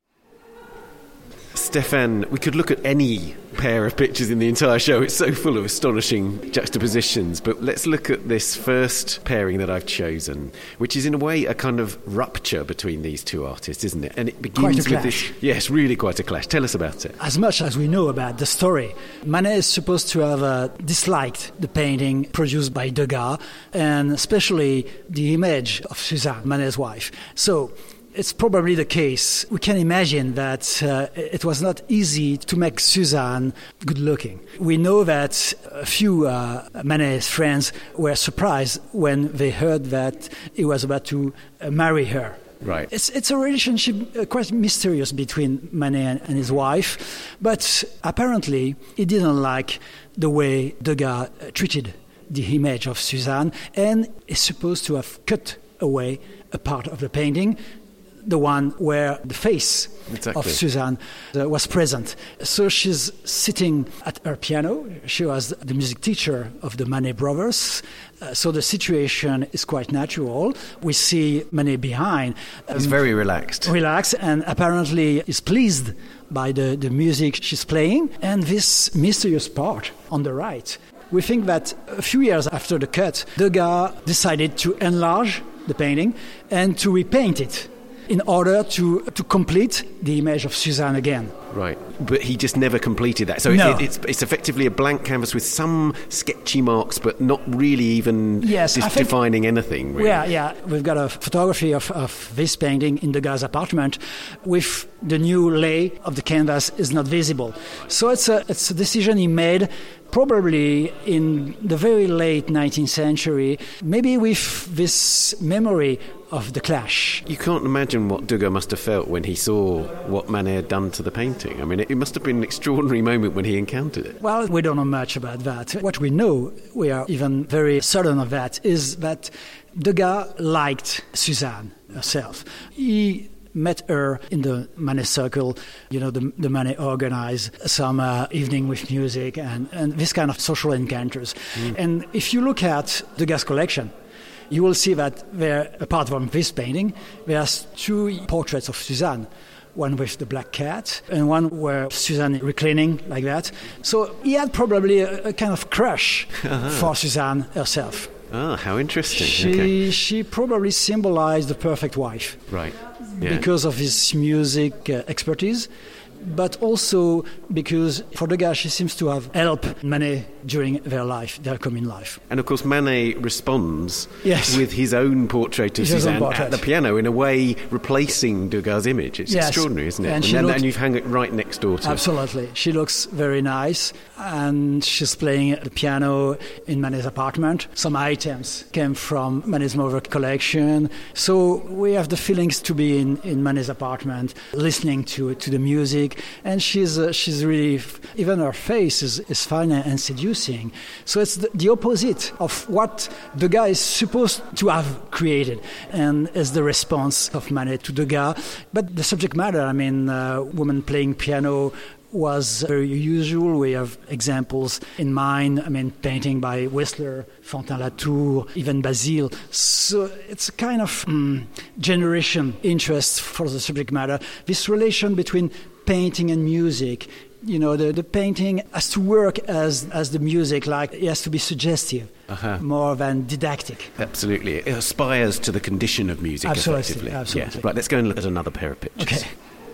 Speaker 1: Stéphane, we could look at any pair of pictures in the entire show. It's so full of astonishing juxtapositions. But let's look at this first pairing that I've chosen, which is in a way a kind of rupture between these two artists, isn't it? And it begins with this... Yes, really quite a clash. Tell us about it.
Speaker 5: As much as we know about the story, Manet is supposed to have disliked the painting produced by Degas, and especially the image of Suzanne, Manet's wife. So... it's probably the case. We can imagine that it was not easy to make Suzanne good-looking. We know that a few Manet's friends were surprised when they heard that he was about to marry her.
Speaker 1: Right.
Speaker 5: It's a relationship quite mysterious between Manet and his wife, but apparently he didn't like the way Degas treated the image of Suzanne, and is supposed to have cut away a part of the painting, the one where the face of Suzanne was present. So she's sitting at her piano. She was the music teacher of the Manet brothers. So the situation is quite natural. We see Manet behind.
Speaker 1: He's very relaxed.
Speaker 5: Relaxed, and apparently is pleased by the music she's playing. And this mysterious part on the right. We think that a few years after the cut, Degas decided to enlarge the painting and to repaint it, in order to complete the image of Suzanne again.
Speaker 1: Right, but he just never completed that. So
Speaker 5: no.
Speaker 1: It's effectively a blank canvas with some sketchy marks, but not really even defining anything. Really.
Speaker 5: Yeah. We've got a photography of this painting in Degas' apartment with the new lay of the canvas is not visible. So it's a decision he made probably in the very late 19th century, maybe with this memory of the clash.
Speaker 1: You can't imagine what Degas must have felt when he saw what Manet had done to the painting. I mean, it must have been an extraordinary moment when he encountered it.
Speaker 5: Well, we don't know much about that. What we know, we are even very certain of that, is that Degas liked Suzanne herself. He met her in the Manet circle. The Manet organized some evening with music and this kind of social encounters. And if you look at Degas' collection, you will see that there, apart from this painting, there's two portraits of Suzanne. One with the black cat and one where Suzanne is reclining like that. So he had probably a kind of crush for Suzanne herself.
Speaker 1: Ah, how interesting.
Speaker 5: She probably symbolized the perfect wife.
Speaker 1: Right. Yeah.
Speaker 5: Because of his music expertise, but also because for Degas she seems to have helped Manet during their common life.
Speaker 1: And of course Manet responds with his own portrait of Suzanne at the piano, in a way replacing Degas' image. It's extraordinary, isn't it? And you've hung it right next door to it.
Speaker 5: Absolutely. She looks very nice, and she's playing the piano in Manet's apartment. Some items came from Manet's mother's collection. So we have the feelings to be in Manet's apartment, listening to the music. And she's really, even her face is fine and seducing. So it's the opposite of what Degas is supposed to have created, and is the response of Manet to Degas. But the subject matter, women playing piano, was very usual. We have examples in mind, painting by Whistler, Fontaine-Latour, even Basile. So it's a kind of generation interest for the subject matter. This relation between painting and music, the painting has to work as the music, like it has to be suggestive, more than didactic.
Speaker 1: Absolutely. It aspires to the condition of music, effectively.
Speaker 5: Absolutely.
Speaker 1: Yeah. Right, let's go and look at another pair of pictures.
Speaker 5: Okay.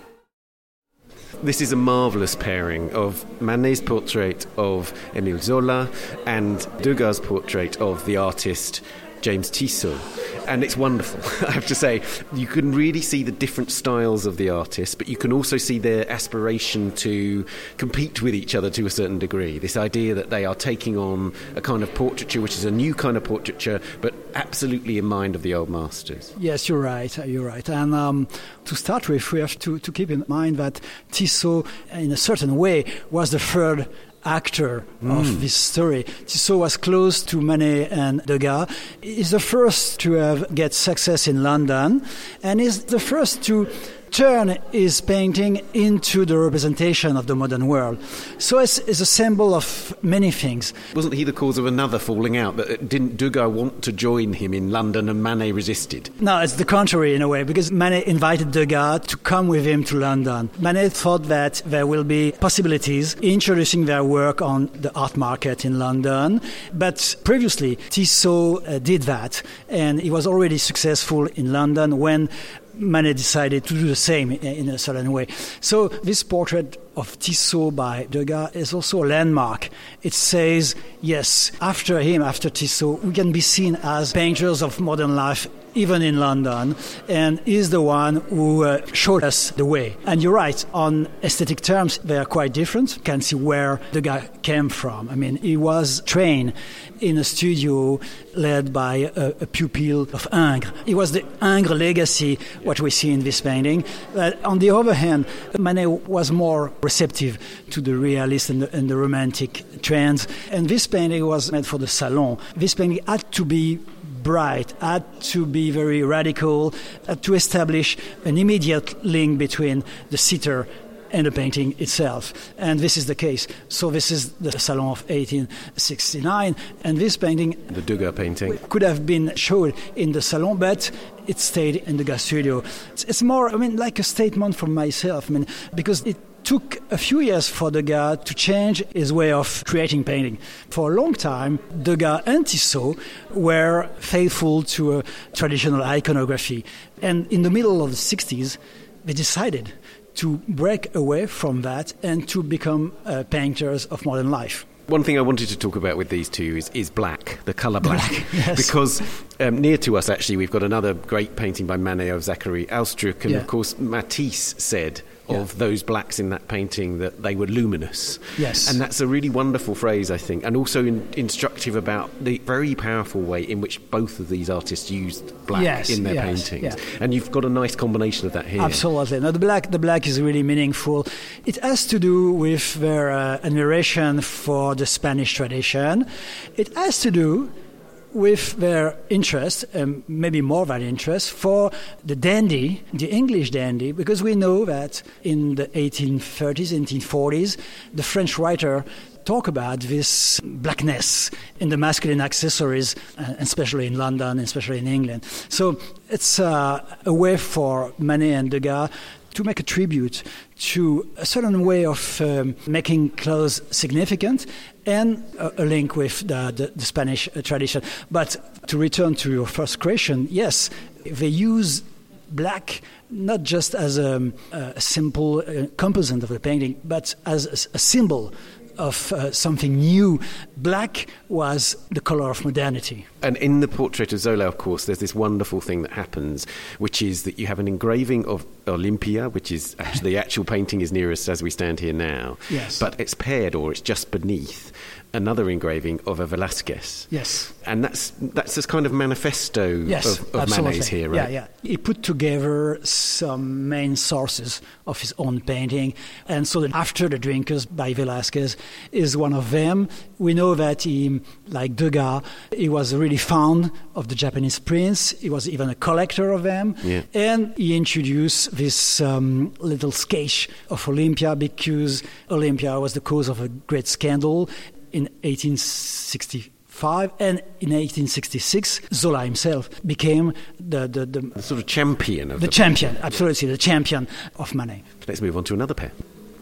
Speaker 1: This is a marvellous pairing of Manet's portrait of Émile Zola and Degas' portrait of the artist James Tissot. And it's wonderful, I have to say. You can really see the different styles of the artists, but you can also see their aspiration to compete with each other to a certain degree. This idea that they are taking on a kind of portraiture, which is a new kind of portraiture, but absolutely in mind of the old masters.
Speaker 5: Yes, you're right. And to start with, we have to keep in mind that Tissot, in a certain way, was the third actor of this story. Tissot was close to Manet and Degas. He's the first to get success in London, and is the first to turn his painting into the representation of the modern world. So it's a symbol of many things.
Speaker 1: Wasn't he the cause of another falling out? Didn't Degas want to join him in London and Manet resisted?
Speaker 5: No, it's the contrary in a way, because Manet invited Degas to come with him to London. Manet thought that there will be possibilities introducing their work on the art market in London, but previously Tissot did that, and he was already successful in London when Manet decided to do the same in a certain way. So this portrait of Tissot by Degas is also a landmark. It says, yes, after him, after Tissot, we can be seen as painters of modern life even in London, and he's the one who showed us the way. And you're right, on aesthetic terms, they are quite different. You can see where Degas came from. I mean, he was trained in a studio led by a pupil of Ingres. It was the Ingres legacy, what we see in this painting. But on the other hand, Manet was more receptive to the realist and the romantic trends. And this painting was made for the Salon. This painting had to be bright, had to be very radical, had to establish an immediate link between the sitter and the painting itself. And this is the case. So this is the Salon of 1869, and this painting,
Speaker 1: the Degas painting,
Speaker 5: could have been showed in the Salon, but it stayed in the Degas studio. It's more, like a statement from myself, because it took a few years for Degas to change his way of creating painting. For a long time, Degas and Tissot were faithful to a traditional iconography. And in the middle of the 60s, they decided to break away from that and to become painters of modern life.
Speaker 1: One thing I wanted to talk about with these two is black, the colour black.
Speaker 5: Yes.
Speaker 1: Because near to us, actually, we've got another great painting by Manet of Zachary Alstruc. And, of course, Matisse said of those blacks in that painting that they were luminous.
Speaker 5: Yes.
Speaker 1: And that's a really wonderful phrase, I think, and also instructive about the very powerful way in which both of these artists used black in their paintings. Yeah. And you've got a nice combination of that here.
Speaker 5: Absolutely. Now, the black is really meaningful. It has to do with their admiration for the Spanish tradition. It has to do with their interest, maybe more than interest, for the dandy, the English dandy, because we know that in the 1830s, 1840s, the French writer talk about this blackness in the masculine accessories, especially in London, especially in England. So it's a way for Manet and Degas to make a tribute to a certain way of making clothes significant and a link with the Spanish tradition. But to return to your first question, yes, they use black not just as a simple component of the painting, but as a symbol of something new. Black was the color of modernity.
Speaker 1: And in the portrait of Zola, of course, there's this wonderful thing that happens, which is that you have an engraving of Olympia, which is actually the actual painting is nearest as we stand here now.
Speaker 5: Yes.
Speaker 1: But it's paired, or it's just beneath, another engraving of a Velázquez.
Speaker 5: Yes.
Speaker 1: And that's this kind of manifesto of Manet's here, right?
Speaker 5: Yeah. He put together some main sources of his own painting. And so that After the Drinkers by Velázquez is one of them. We know that he, like Degas, he was really fond of the Japanese prints. He was even a collector of them. Yeah. And he introduced this little sketch of Olympia because Olympia was the cause of a great scandal in 1865, and in 1866, Zola himself became the
Speaker 1: sort of champion of
Speaker 5: the champion, absolutely, the champion of Manet.
Speaker 1: Let's move on to another pair.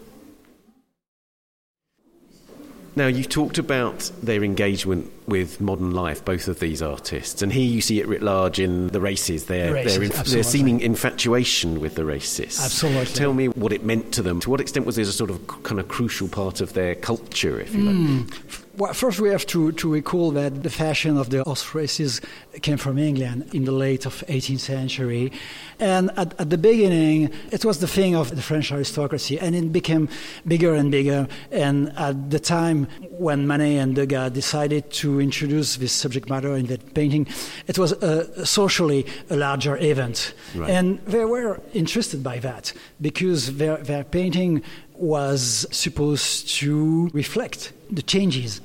Speaker 1: Now, you talked about their engagement with modern life, both of these artists, and here you see it writ large in the races. Their seeming infatuation with the races.
Speaker 5: Absolutely.
Speaker 1: Tell me what it meant to them. To what extent was this a sort of kind of crucial part of their culture, if you like?
Speaker 5: Well, first we have to recall that the fashion of the horse races came from England in the late of 18th century. And at the beginning, it was the thing of the French aristocracy, and it became bigger and bigger. And at the time when Manet and Degas decided to introduce this subject matter in that painting, it was socially a larger event. Right. And they were interested by that because their painting was supposed to reflect the changes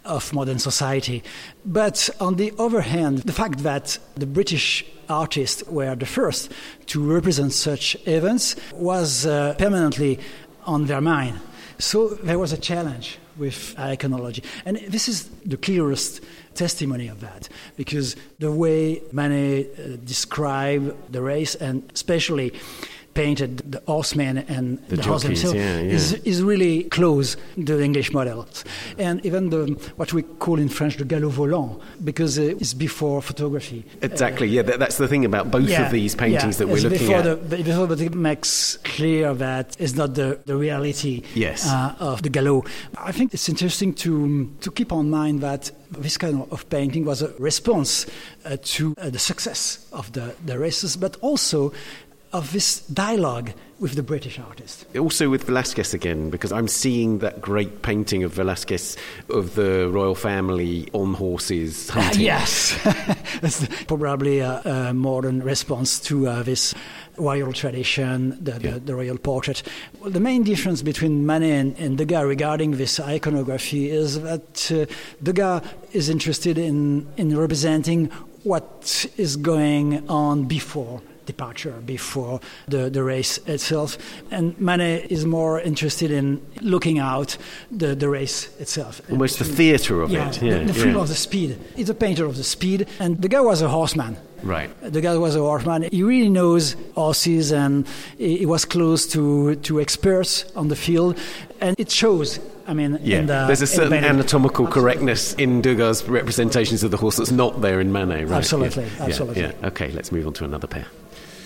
Speaker 5: of modern society. But on the other hand, the fact that the British artists were the first to represent such events was permanently on their mind. So there was a challenge with iconology. And this is the clearest testimony of that, because the way Manet described the race, and especially painted the horsemen and the horse themselves, is really close to the English models. And even what we call in French the galop volant, because it's before photography.
Speaker 1: Exactly, that's the thing about both of these paintings that we're looking at.
Speaker 5: But it makes clear that it's not the reality of the galop. I think it's interesting to keep in mind that this kind of painting was a response to the success of the races, but also of this dialogue with the British artist.
Speaker 1: Also with Velázquez again, because I'm seeing that great painting of Velázquez of the royal family on horses hunting.
Speaker 5: Yes, that's probably a modern response to this royal tradition, the royal portrait. Well, the main difference between Manet and Degas regarding this iconography is that Degas is interested in representing what is going on before departure, before the race itself, and Manet is more interested in looking out the race itself.
Speaker 1: Almost the theatre of it.
Speaker 5: The thrill of the speed. He's a painter of the speed, and Degas was a horseman.
Speaker 1: Right.
Speaker 5: Degas was a horseman. He really knows horses, and he was close to experts on the field, and it shows. I mean,
Speaker 1: there's a certain anatomical correctness in Degas' representations of the horse that's not there in Manet, right?
Speaker 5: Absolutely.
Speaker 1: Yeah. Okay, let's move on to another pair.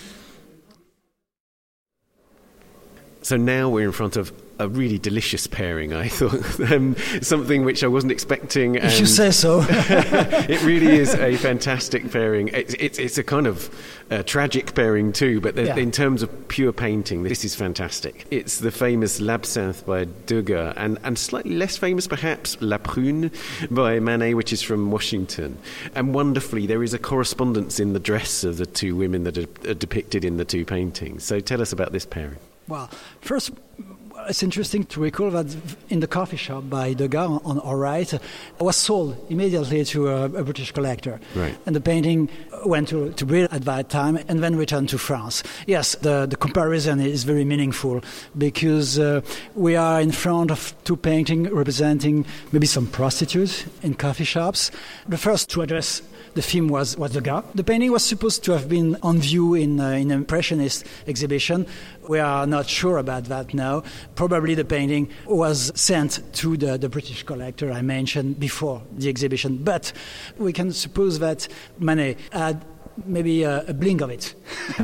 Speaker 1: So now we're in front of a really delicious pairing, I thought. Something which I wasn't expecting.
Speaker 5: If you say so.
Speaker 1: It really is a fantastic pairing. It's a kind of tragic pairing too, but in terms of pure painting, this is fantastic. It's the famous L'Absinthe by Degas, and slightly less famous perhaps, La Prune by Manet, which is from Washington. And wonderfully, there is a correspondence in the dress of the two women that are depicted in the two paintings. So tell us about this pairing.
Speaker 5: Well, first, it's interesting to recall that in the coffee shop by Degas on our right, was sold immediately to a British collector.
Speaker 1: Right.
Speaker 5: And the painting went to Britain at that time and then returned to France. Yes, the comparison is very meaningful because we are in front of two paintings representing maybe some prostitutes in coffee shops. The first to address the theme was Degas. The painting was supposed to have been on view in an Impressionist exhibition. We are not sure about that now. Probably the painting was sent to the British collector I mentioned before the exhibition. But we can suppose that Manet had maybe a blink of it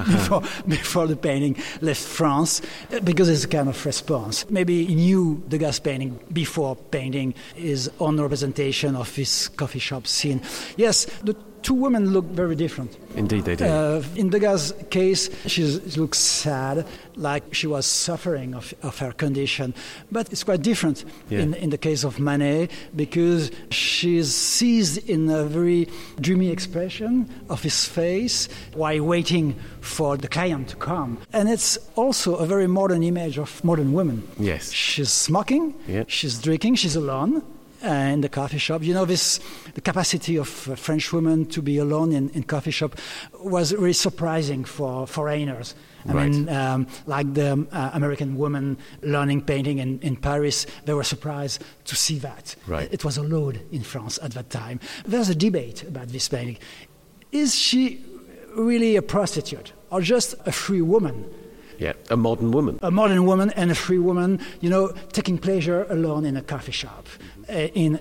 Speaker 5: before the painting left France, because it's a kind of response. Maybe he knew Degas' painting before painting his own representation of his coffee shop scene. Yes, the two women look very different.
Speaker 1: Indeed they do.
Speaker 5: In Degas' case, she looks sad, like she was suffering of her condition. But it's quite different in the case of Manet, because she's seized in a very dreamy expression of his face while waiting for the client to come. And it's also a very modern image of modern women.
Speaker 1: Yes.
Speaker 5: She's smoking, she's drinking, she's alone. In the coffee shop. You know, the capacity of French women to be alone in coffee shop was really surprising for foreigners. I mean, like the American woman learning painting in Paris, they were surprised to see that.
Speaker 1: Right.
Speaker 5: It was allowed in France at that time. There's a debate about this painting. Is she really a prostitute or just a free woman?
Speaker 1: Yeah, a modern woman.
Speaker 5: A modern woman and a free woman, you know, taking pleasure alone in a coffee shop in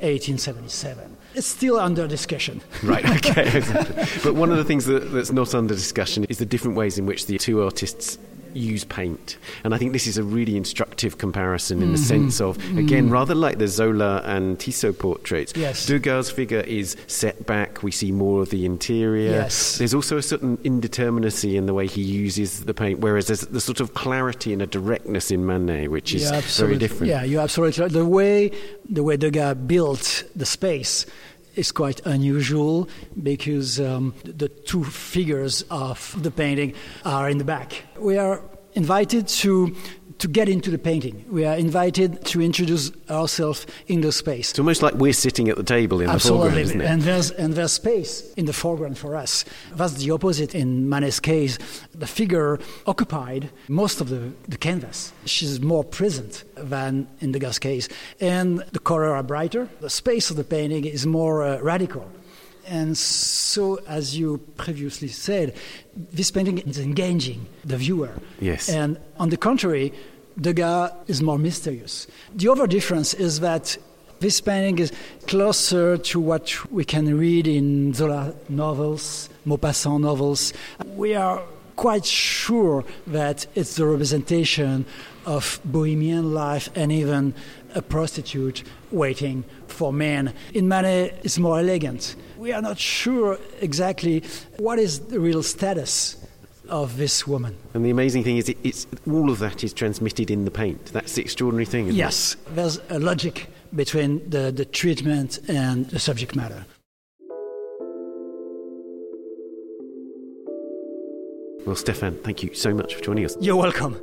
Speaker 5: 1877. It's still under discussion.
Speaker 1: Right, okay. But one of the things that's not under discussion is the different ways in which the two artists use paint. And I think this is a really instructive comparison in the sense of, again, rather like the Zola and Tissot portraits, Degas' figure is set back, we see more of the interior.
Speaker 5: Yes.
Speaker 1: There's also a certain indeterminacy in the way he uses the paint, whereas there's the sort of clarity and a directness in Manet, which is very different.
Speaker 5: Yeah, you're absolutely right. The way Degas built the space is quite unusual, because the two figures of the painting are in the back. We are invited to to get into the painting. We are invited to introduce ourselves in the space.
Speaker 1: It's almost like we're sitting at the table in
Speaker 5: Absolutely.
Speaker 1: the foreground, isn't it?
Speaker 5: And there's space in the foreground for us. That's the opposite in Manet's case. The figure occupied most of the canvas. She's more present than in Degas' case. And the colors are brighter. The space of the painting is more radical. And so, as you previously said, this painting is engaging the viewer.
Speaker 1: Yes.
Speaker 5: And on the contrary, Degas is more mysterious. The other difference is that this painting is closer to what we can read in Zola novels, Maupassant novels. We are quite sure that it's the representation of bohemian life and even a prostitute waiting for men. In Manet, it's more elegant. We are not sure exactly what is the real status of this woman.
Speaker 1: And the amazing thing is it's all of that is transmitted in the paint. That's the extraordinary thing, isn't it?
Speaker 5: Yes, there's a logic between the treatment and the subject matter.
Speaker 1: Well, Stéphane, thank you so much for joining us.
Speaker 5: You're welcome.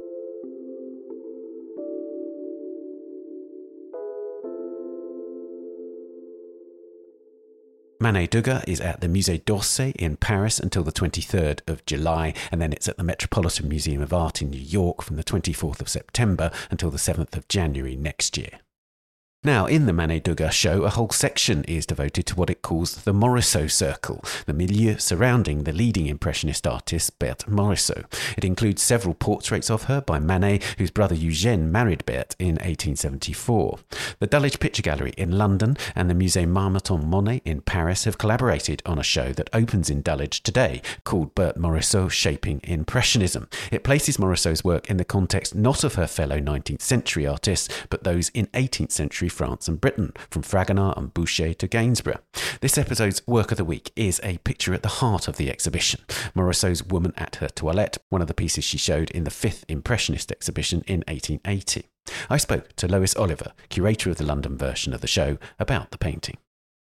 Speaker 1: Manet Degas is at the Musée d'Orsay in Paris until the 23rd of July, and then it's at the Metropolitan Museum of Art in New York from the 24th of September until the 7th of January next year. Now, in the Manet Degas show, a whole section is devoted to what it calls the Morisot Circle, the milieu surrounding the leading Impressionist artist Berthe Morisot. It includes several portraits of her by Manet, whose brother Eugène married Berthe in 1874. The Dulwich Picture Gallery in London and the Musée Marmottan-Monet in Paris have collaborated on a show that opens in Dulwich today, called Berthe Morisot Shaping Impressionism. It places Morisot's work in the context not of her fellow 19th century artists, but those in 18th century France and Britain, from Fragonard and Boucher to Gainsborough. This episode's Work of the Week is a picture at the heart of the exhibition, Morisot's Woman at Her Toilette, one of the pieces she showed in the 5th Impressionist exhibition in 1880. I spoke to Lois Oliver, curator of the London version of the show, about the painting.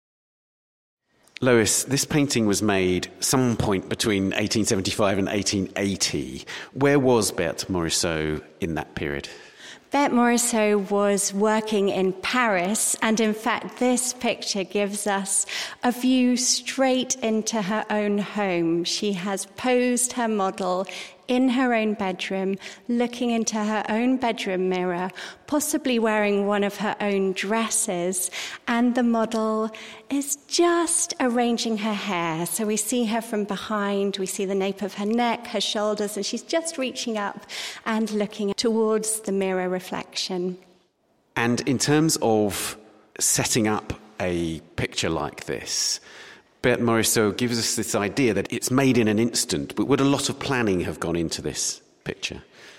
Speaker 1: Lois, this painting was made some point between 1875 and 1880. Where was Berthe Morisot in that period?
Speaker 6: Berthe Morisot was working in Paris, and in fact this picture gives us a view straight into her own home. She has posed her model in her own bedroom, looking into her own bedroom mirror, possibly wearing one of her own dresses, and the model is just arranging her hair. So we see her from behind, we see the nape of her neck, her shoulders, and she's just reaching up and looking towards the mirror reflection.
Speaker 1: And in terms of setting up a picture like this, Berthe Morisot gives us this idea that it's made in an instant, but would a lot of planning have gone into this picture?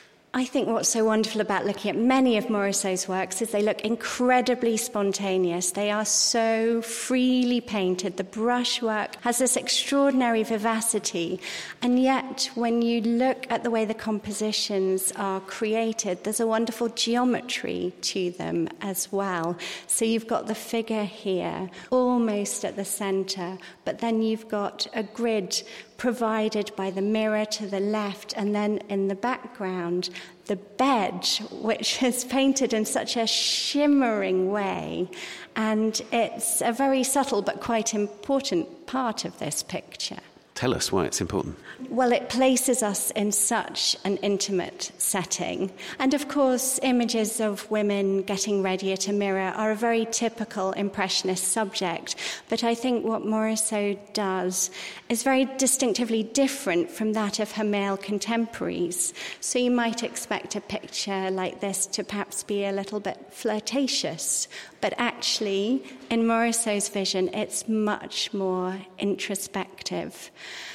Speaker 6: I think what's so wonderful about looking at many of Morisot's works is they look incredibly spontaneous. They are so freely painted. The brushwork has this extraordinary vivacity. And yet, when you look at the way the compositions are created, there's a wonderful geometry to them as well. So you've got the figure here, almost at the center, but then you've got a grid provided by the mirror to the left, and then in the background, the bed, which is painted in such a shimmering way. And it's a very subtle but quite important part of this picture.
Speaker 1: Tell us why it's important.
Speaker 6: Well, it places us in such an intimate setting. And of course, images of women getting ready at a mirror are a very typical Impressionist subject. But I think what Morisot does is very distinctively different from that of her male contemporaries. So you might expect a picture like this to perhaps be a little bit flirtatious. But actually, in Morisot's vision, it's much more introspective.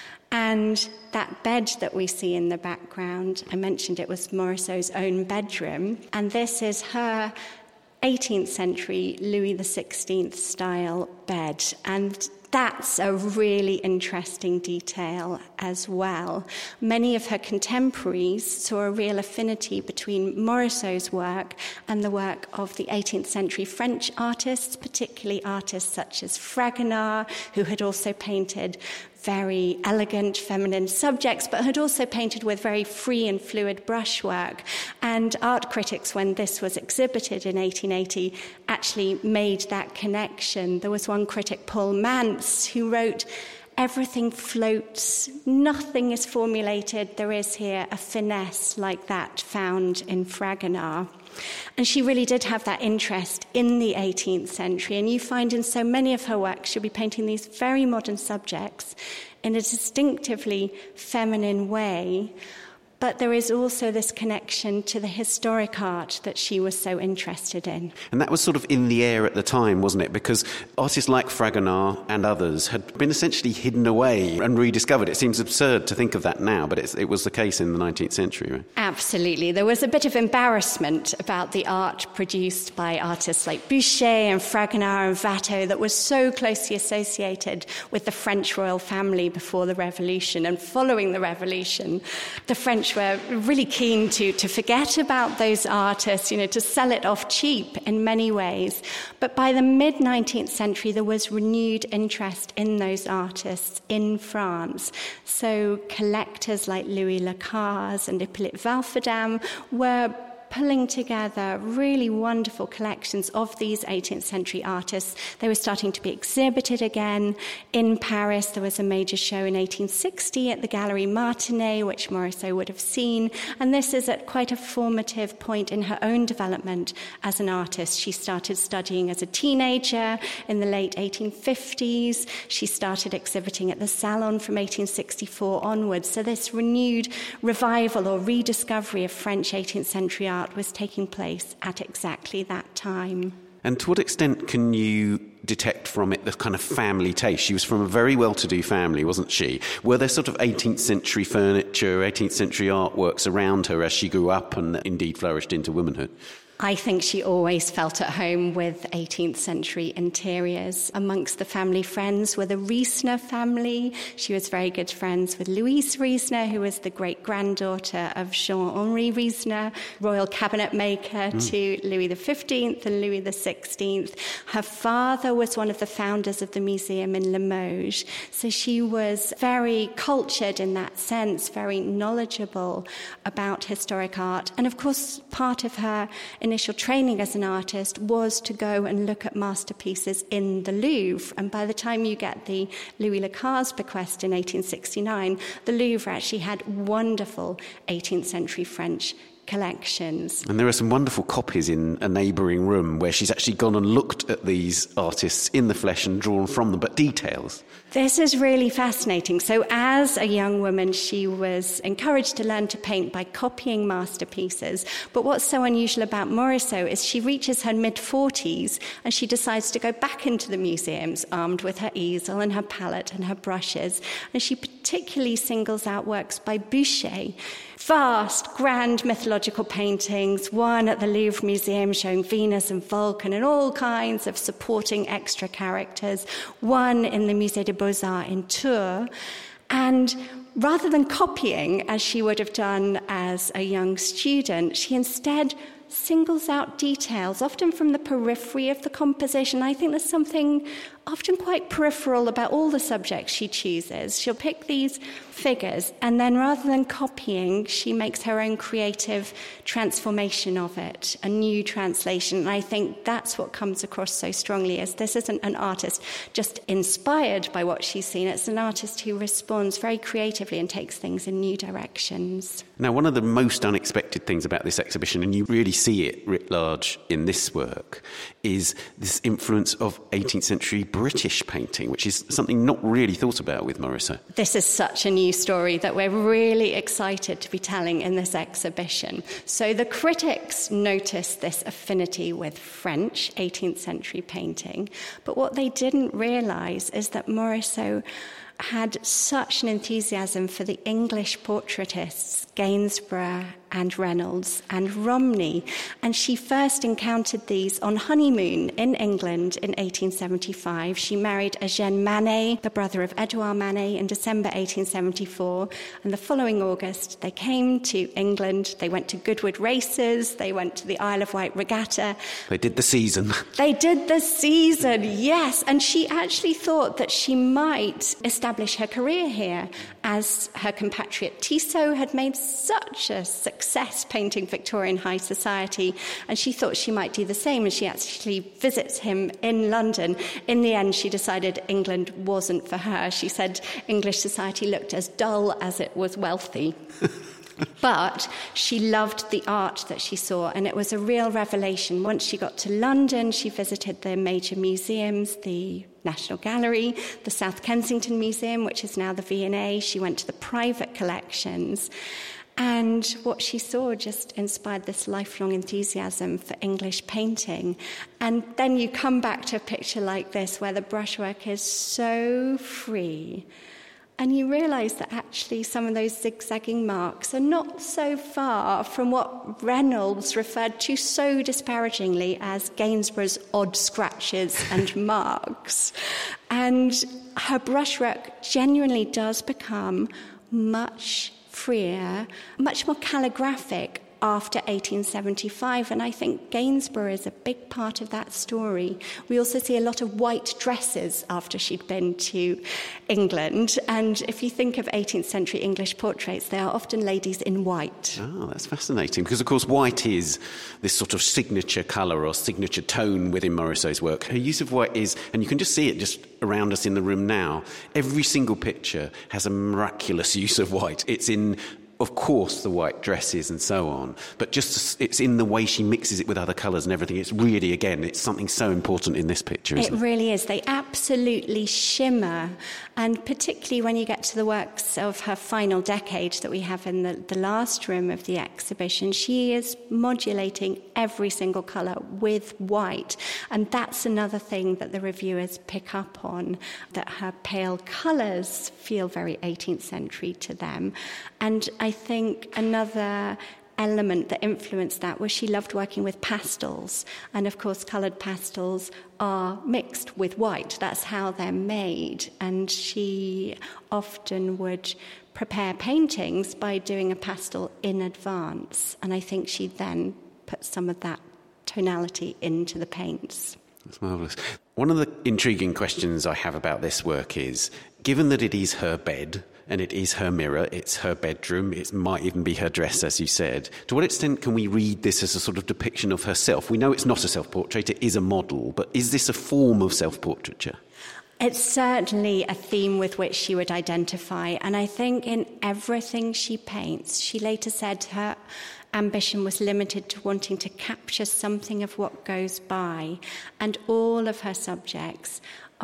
Speaker 6: And that bed that we see in the background, I mentioned it was Morisot's own bedroom, and this is her 18th century Louis XVI style bed. And that's a really interesting detail as well. Many of her contemporaries saw a real affinity between Morisot's work and the work of the 18th century French artists, particularly artists such as Fragonard, who had also painted very elegant feminine subjects, but had also painted with very free and fluid brushwork. And art critics, when this was exhibited in 1880, actually made that connection. There was one critic, Paul Mance, who wrote, "Everything floats, nothing is formulated. There is here a finesse like that found in Fragonard." And she really did have that interest in the 18th century. And you find in so many of her works, she'll be painting these very modern subjects in a distinctively feminine way. But there is also this connection to the historic art that she was so interested in.
Speaker 1: And that was sort of in the air at the time, wasn't it? Because artists like Fragonard and others had been essentially hidden away and rediscovered. It seems absurd to think of that now, but it was the case in the 19th century, right?
Speaker 6: Absolutely. There was a bit of embarrassment about the art produced by artists like Boucher and Fragonard and Watteau that was so closely associated with the French royal family before the Revolution. And following the Revolution, the French were really keen to forget about those artists, to sell it off cheap in many ways. But by the mid-19th century, there was renewed interest in those artists in France. So collectors like Louis Lacaz and Hippolyte Valferdam were pulling together really wonderful collections of these 18th century artists. They were starting to be exhibited again in Paris. There was a major show in 1860 at the Galerie Martinet, which Morisot would have seen. And this is at quite a formative point in her own development as an artist. She started studying as a teenager in the late 1850s. She started exhibiting at the Salon from 1864 onwards. So this renewed revival or rediscovery of French 18th century art was taking place at exactly that time.
Speaker 1: And to what extent can you detect from it the kind of family taste? She was from a very well-to-do family, wasn't she? Were there sort of 18th century furniture, 18th century artworks around her as she grew up and indeed flourished into womanhood?
Speaker 6: I think she always felt at home with 18th century interiors. Amongst the family friends were the Riesner family. She was very good friends with Louise Riesner, who was the great-granddaughter of Jean-Henri Riesner, royal cabinet maker to Louis XV and Louis XVI. Her father was one of the founders of the museum in Limoges. So she was very cultured in that sense, very knowledgeable about historic art. And of course, part of her initial training as an artist was to go and look at masterpieces in the Louvre. And by the time you get the Louis Lacaz bequest in 1869, the Louvre actually had wonderful 18th century French collections.
Speaker 1: And there are some wonderful copies in a neighbouring room where she's actually gone and looked at these artists in the flesh and drawn from them, but details.
Speaker 6: This is really fascinating. So as a young woman, she was encouraged to learn to paint by copying masterpieces. But what's so unusual about Morisot is she reaches her mid-40s and she decides to go back into the museums armed with her easel and her palette and her brushes. And she particularly singles out works by Boucher. Vast, grand mythological paintings, one at the Louvre Museum showing Venus and Vulcan and all kinds of supporting extra characters, one in the Musée des Beaux-Arts in Tours. And rather than copying, as she would have done as a young student, she instead singles out details, often from the periphery of the composition. I think there's something often quite peripheral about all the subjects she chooses. She'll pick these figures, and then rather than copying, she makes her own creative transformation of it, a new translation. And I think that's what comes across so strongly, as this isn't an artist just inspired by what she's seen. It's an artist who responds very creatively and takes things in new directions.
Speaker 1: Now, one of the most unexpected things about this exhibition, and you really see it writ large in this work, is this influence of 18th century British painting, which is something not really thought about with Morisot.
Speaker 6: This is such a new story that we're really excited to be telling in this exhibition. So the critics noticed this affinity with French 18th century painting, but what they didn't realise is that Morisot had such an enthusiasm for the English portraitists, Gainsborough and Reynolds and Romney. And she first encountered these on honeymoon in England in 1875. She married Eugène Manet, the brother of Edouard Manet, in December 1874. And the following August, they came to England. They went to Goodwood Races. They went to the Isle of Wight Regatta.
Speaker 1: They did the season.
Speaker 6: They did the season, yes. And she actually thought that she might establish her career here, as her compatriot Tissot had made such a success success painting Victorian high society, and she thought she might do the same, and she actually visits him in London. In the end, she decided England wasn't for her. She said English society looked as dull as it was wealthy. But she loved the art that she saw, and it was a real revelation. Once she got to London, she visited the major museums, the National Gallery, the South Kensington Museum, which is now the V&A. She went to the private collections. And what she saw just inspired this lifelong enthusiasm for English painting. And then you come back to a picture like this, where the brushwork is so free. And you realise that actually some of those zigzagging marks are not so far from what Reynolds referred to so disparagingly as Gainsborough's odd scratches and marks. And her brushwork genuinely does become much freer, much more calligraphic after 1875, and I think Gainsborough is a big part of that story. We also see a lot of white dresses after she'd been to England, and if you think of 18th century English portraits, they are often ladies in white.
Speaker 1: Oh, that's fascinating, because of course white is this sort of signature colour or signature tone within Morisot's work. Her use of white is, and you can just see it just around us in the room now, every single picture has a miraculous use of white. It's in, of course, the white dresses and so on, but just it's in the way she mixes it with other colours and everything. It's really, again, it's something so important in this picture, isn't it?
Speaker 6: It really is. They absolutely shimmer, and particularly when you get to the works of her final decade that we have in the last room of the exhibition, she is modulating every single colour with white, and that's another thing that the reviewers pick up on, that her pale colours feel very 18th century to them. And I think another element that influenced that was she loved working with pastels. And of course, coloured pastels are mixed with white. That's how they're made. And she often would prepare paintings by doing a pastel in advance. And I think she then put some of that tonality into the paints.
Speaker 1: That's marvellous. One of the intriguing questions I have about this work is, given that it is her bed, and it is her mirror, it's her bedroom, it might even be her dress, as you said. To what extent can we read this as a sort of depiction of herself? We know it's not a self-portrait, it is a model, but is this a form of self-portraiture?
Speaker 6: It's certainly a theme with which she would identify, and I think in everything she paints, she later said her ambition was limited to wanting to capture something of what goes by, and all of her subjects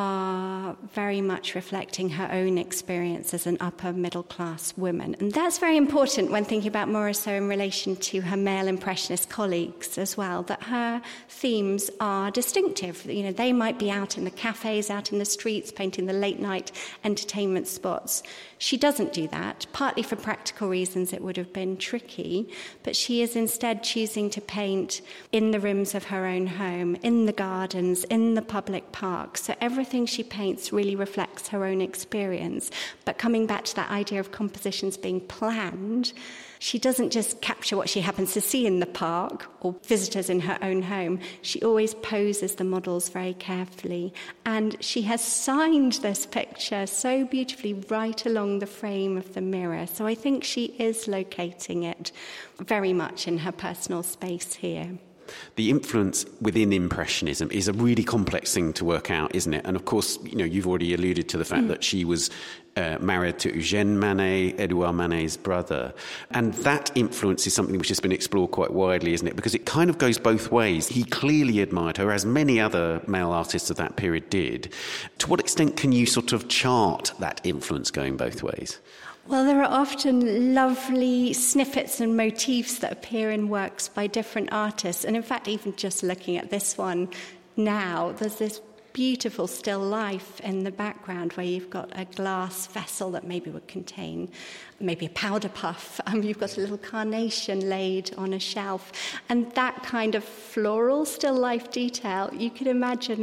Speaker 6: are very much reflecting her own experience as an upper middle class woman. And that's very important when thinking about Morisot in relation to her male impressionist colleagues as well, that her themes are distinctive. You know, they might be out in the cafes, out in the streets, painting the late night entertainment spots. She doesn't do that, partly for practical reasons. It would have been tricky, but she is instead choosing to paint in the rooms of her own home, in the gardens, in the public parks. So everything she paints really reflects her own experience. But coming back to that idea of compositions being planned, she doesn't just capture what she happens to see in the park or visitors in her own home. She always poses the models very carefully. And she has signed this picture so beautifully right along the frame of the mirror. So I think she is locating it very much in her personal space here.
Speaker 1: The influence within Impressionism is a really complex thing to work out, isn't it? And of course, you know, you've already alluded to the fact that she was married to Eugène Manet, Edouard Manet's brother. And that influence is something which has been explored quite widely, isn't it? Because it kind of goes both ways. He clearly admired her, as many other male artists of that period did. To what extent can you sort of chart that influence going both ways?
Speaker 6: Well, there are often lovely snippets and motifs that appear in works by different artists. And in fact, even just looking at this one now, there's this beautiful still life in the background where you've got a glass vessel that maybe would contain maybe a powder puff. You've got a little carnation laid on a shelf. And that kind of floral still life detail, you could imagine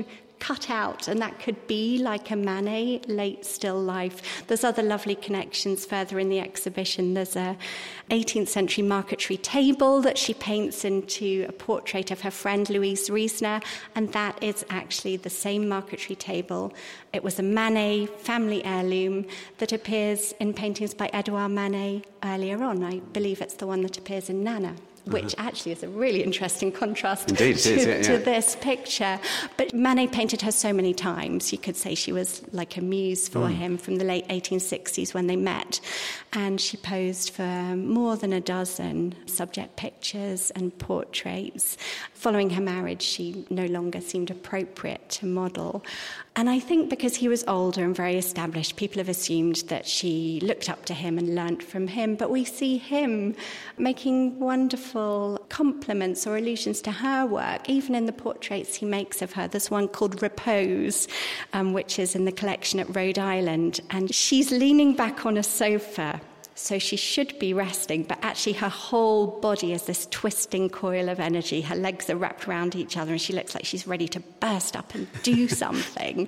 Speaker 6: cut out, and that could be like a Manet late still life. There's other lovely connections further in the exhibition. There's a 18th century marquetry table that she paints into a portrait of her friend Louise Riesner, and that is actually the same marquetry table. It was a Manet family heirloom that appears in paintings by Edouard Manet earlier on. I believe it's the one that appears in Nana, which actually is a really interesting contrast to this picture. But Manet painted her so many times. You could say she was like a muse for him from the late 1860s when they met. And she posed for more than a dozen subject pictures and portraits. Following her marriage, she no longer seemed appropriate to model. And I think because he was older and very established, people have assumed that she looked up to him and learnt from him. But we see him making wonderful compliments or allusions to her work, even in the portraits he makes of her. There's one called Repose, which is in the collection at Rhode Island. And she's leaning back on a sofa, so she should be resting, but actually her whole body is this twisting coil of energy. Her legs are wrapped around each other and she looks like she's ready to burst up and do something.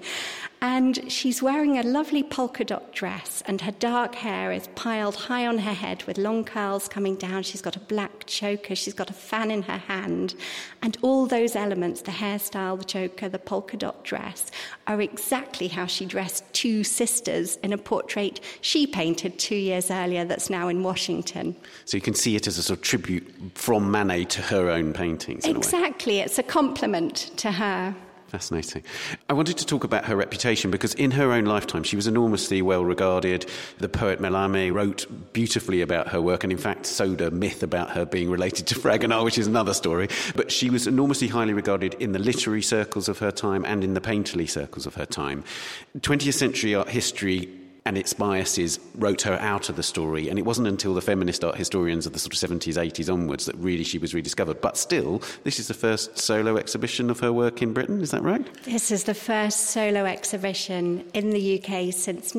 Speaker 6: And she's wearing a lovely polka dot dress, and her dark hair is piled high on her head with long curls coming down. She's got a black choker, she's got a fan in her hand. And all those elements, the hairstyle, the choker, the polka dot dress, are exactly how she dressed two sisters in a portrait she painted 2 years earlier that's now in Washington.
Speaker 1: So you can see it as a sort of tribute from Manet to her own paintings, in
Speaker 6: exactly, it's a compliment to her.
Speaker 1: Fascinating. I wanted to talk about her reputation because in her own lifetime she was enormously well regarded. The poet Mallarmé wrote beautifully about her work and in fact sowed a myth about her being related to Fragonard, which is another story. But she was enormously highly regarded in the literary circles of her time and in the painterly circles of her time. 20th century art history and its biases wrote her out of the story, and it wasn't until the feminist art historians of the sort of 70s, 80s onwards that really she was rediscovered. But still, this is the first solo exhibition of her work in Britain, is that right?
Speaker 6: This is the first solo exhibition in the UK since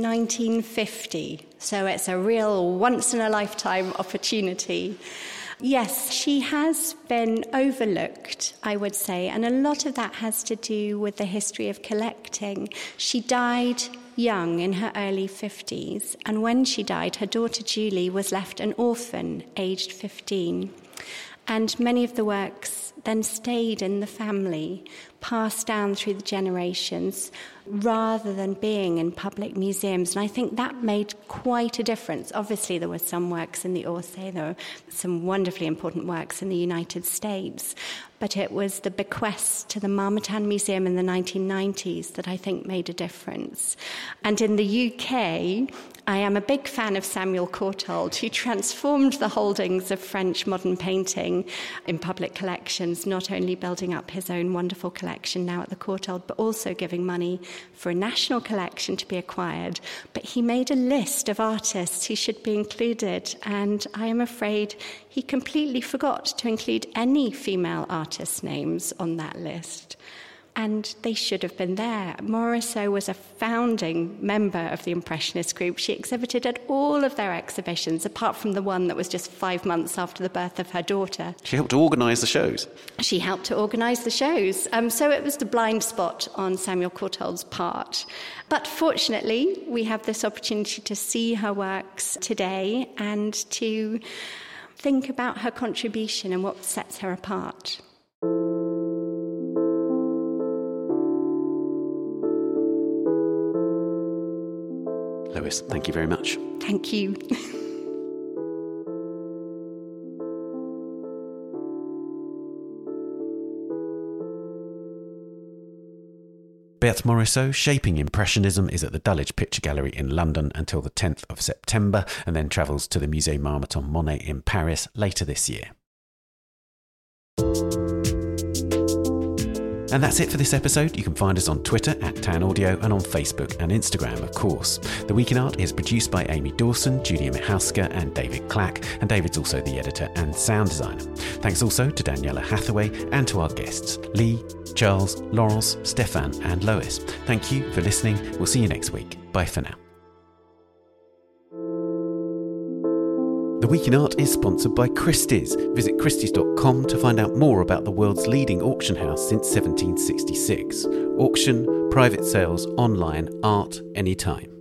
Speaker 6: 1950, so it's a real once-in-a-lifetime opportunity. Yes, she has been overlooked, I would say, and a lot of that has to do with the history of collecting. She died young, in her early 50s, and when she died, her daughter Julie was left an orphan, aged 15. And many of the works then stayed in the family, passed down through the generations, rather than being in public museums. And I think that made quite a difference. Obviously, there were some works in the Orsay, there were some wonderfully important works in the United States, but it was the bequest to the Marmottan Museum in the 1990s that I think made a difference. And in the UK, I am a big fan of Samuel Courtauld, who transformed the holdings of French modern painting in public collections, not only building up his own wonderful collection now at the Courtauld, but also giving money for a national collection to be acquired. But he made a list of artists who should be included, and I am afraid he completely forgot to include any female artists' names on that list. And they should have been there. Morisot was a founding member of the Impressionist group. She exhibited at all of their exhibitions, apart from the one that was just 5 months after the birth of her daughter.
Speaker 1: She helped to organise the shows.
Speaker 6: She helped to organise the shows. So it was the blind spot on Samuel Courtauld's part. But fortunately, we have this opportunity to see her works today and to think about her contribution and what sets her apart.
Speaker 1: Lois, thank you very much.
Speaker 6: Thank you.
Speaker 1: Berthe Morisot, Shaping Impressionism, is at the Dulwich Picture Gallery in London until the 10th of September and then travels to the Musée Marmottan Monet in Paris later this year. And that's it for this episode. You can find us on Twitter at Tan Audio and on Facebook and Instagram, of course. The Week in Art is produced by Amy Dawson, Julia Michalska and David Clack, and David's also the editor and sound designer. Thanks also to Daniela Hathaway and to our guests, Lee, Charles, Laurence, Stefan and Lois. Thank you for listening. We'll see you next week. Bye for now. The Week in Art is sponsored by Christie's. Visit christies.com to find out more about the world's leading auction house since 1766. Auction, private sales, online, art, anytime.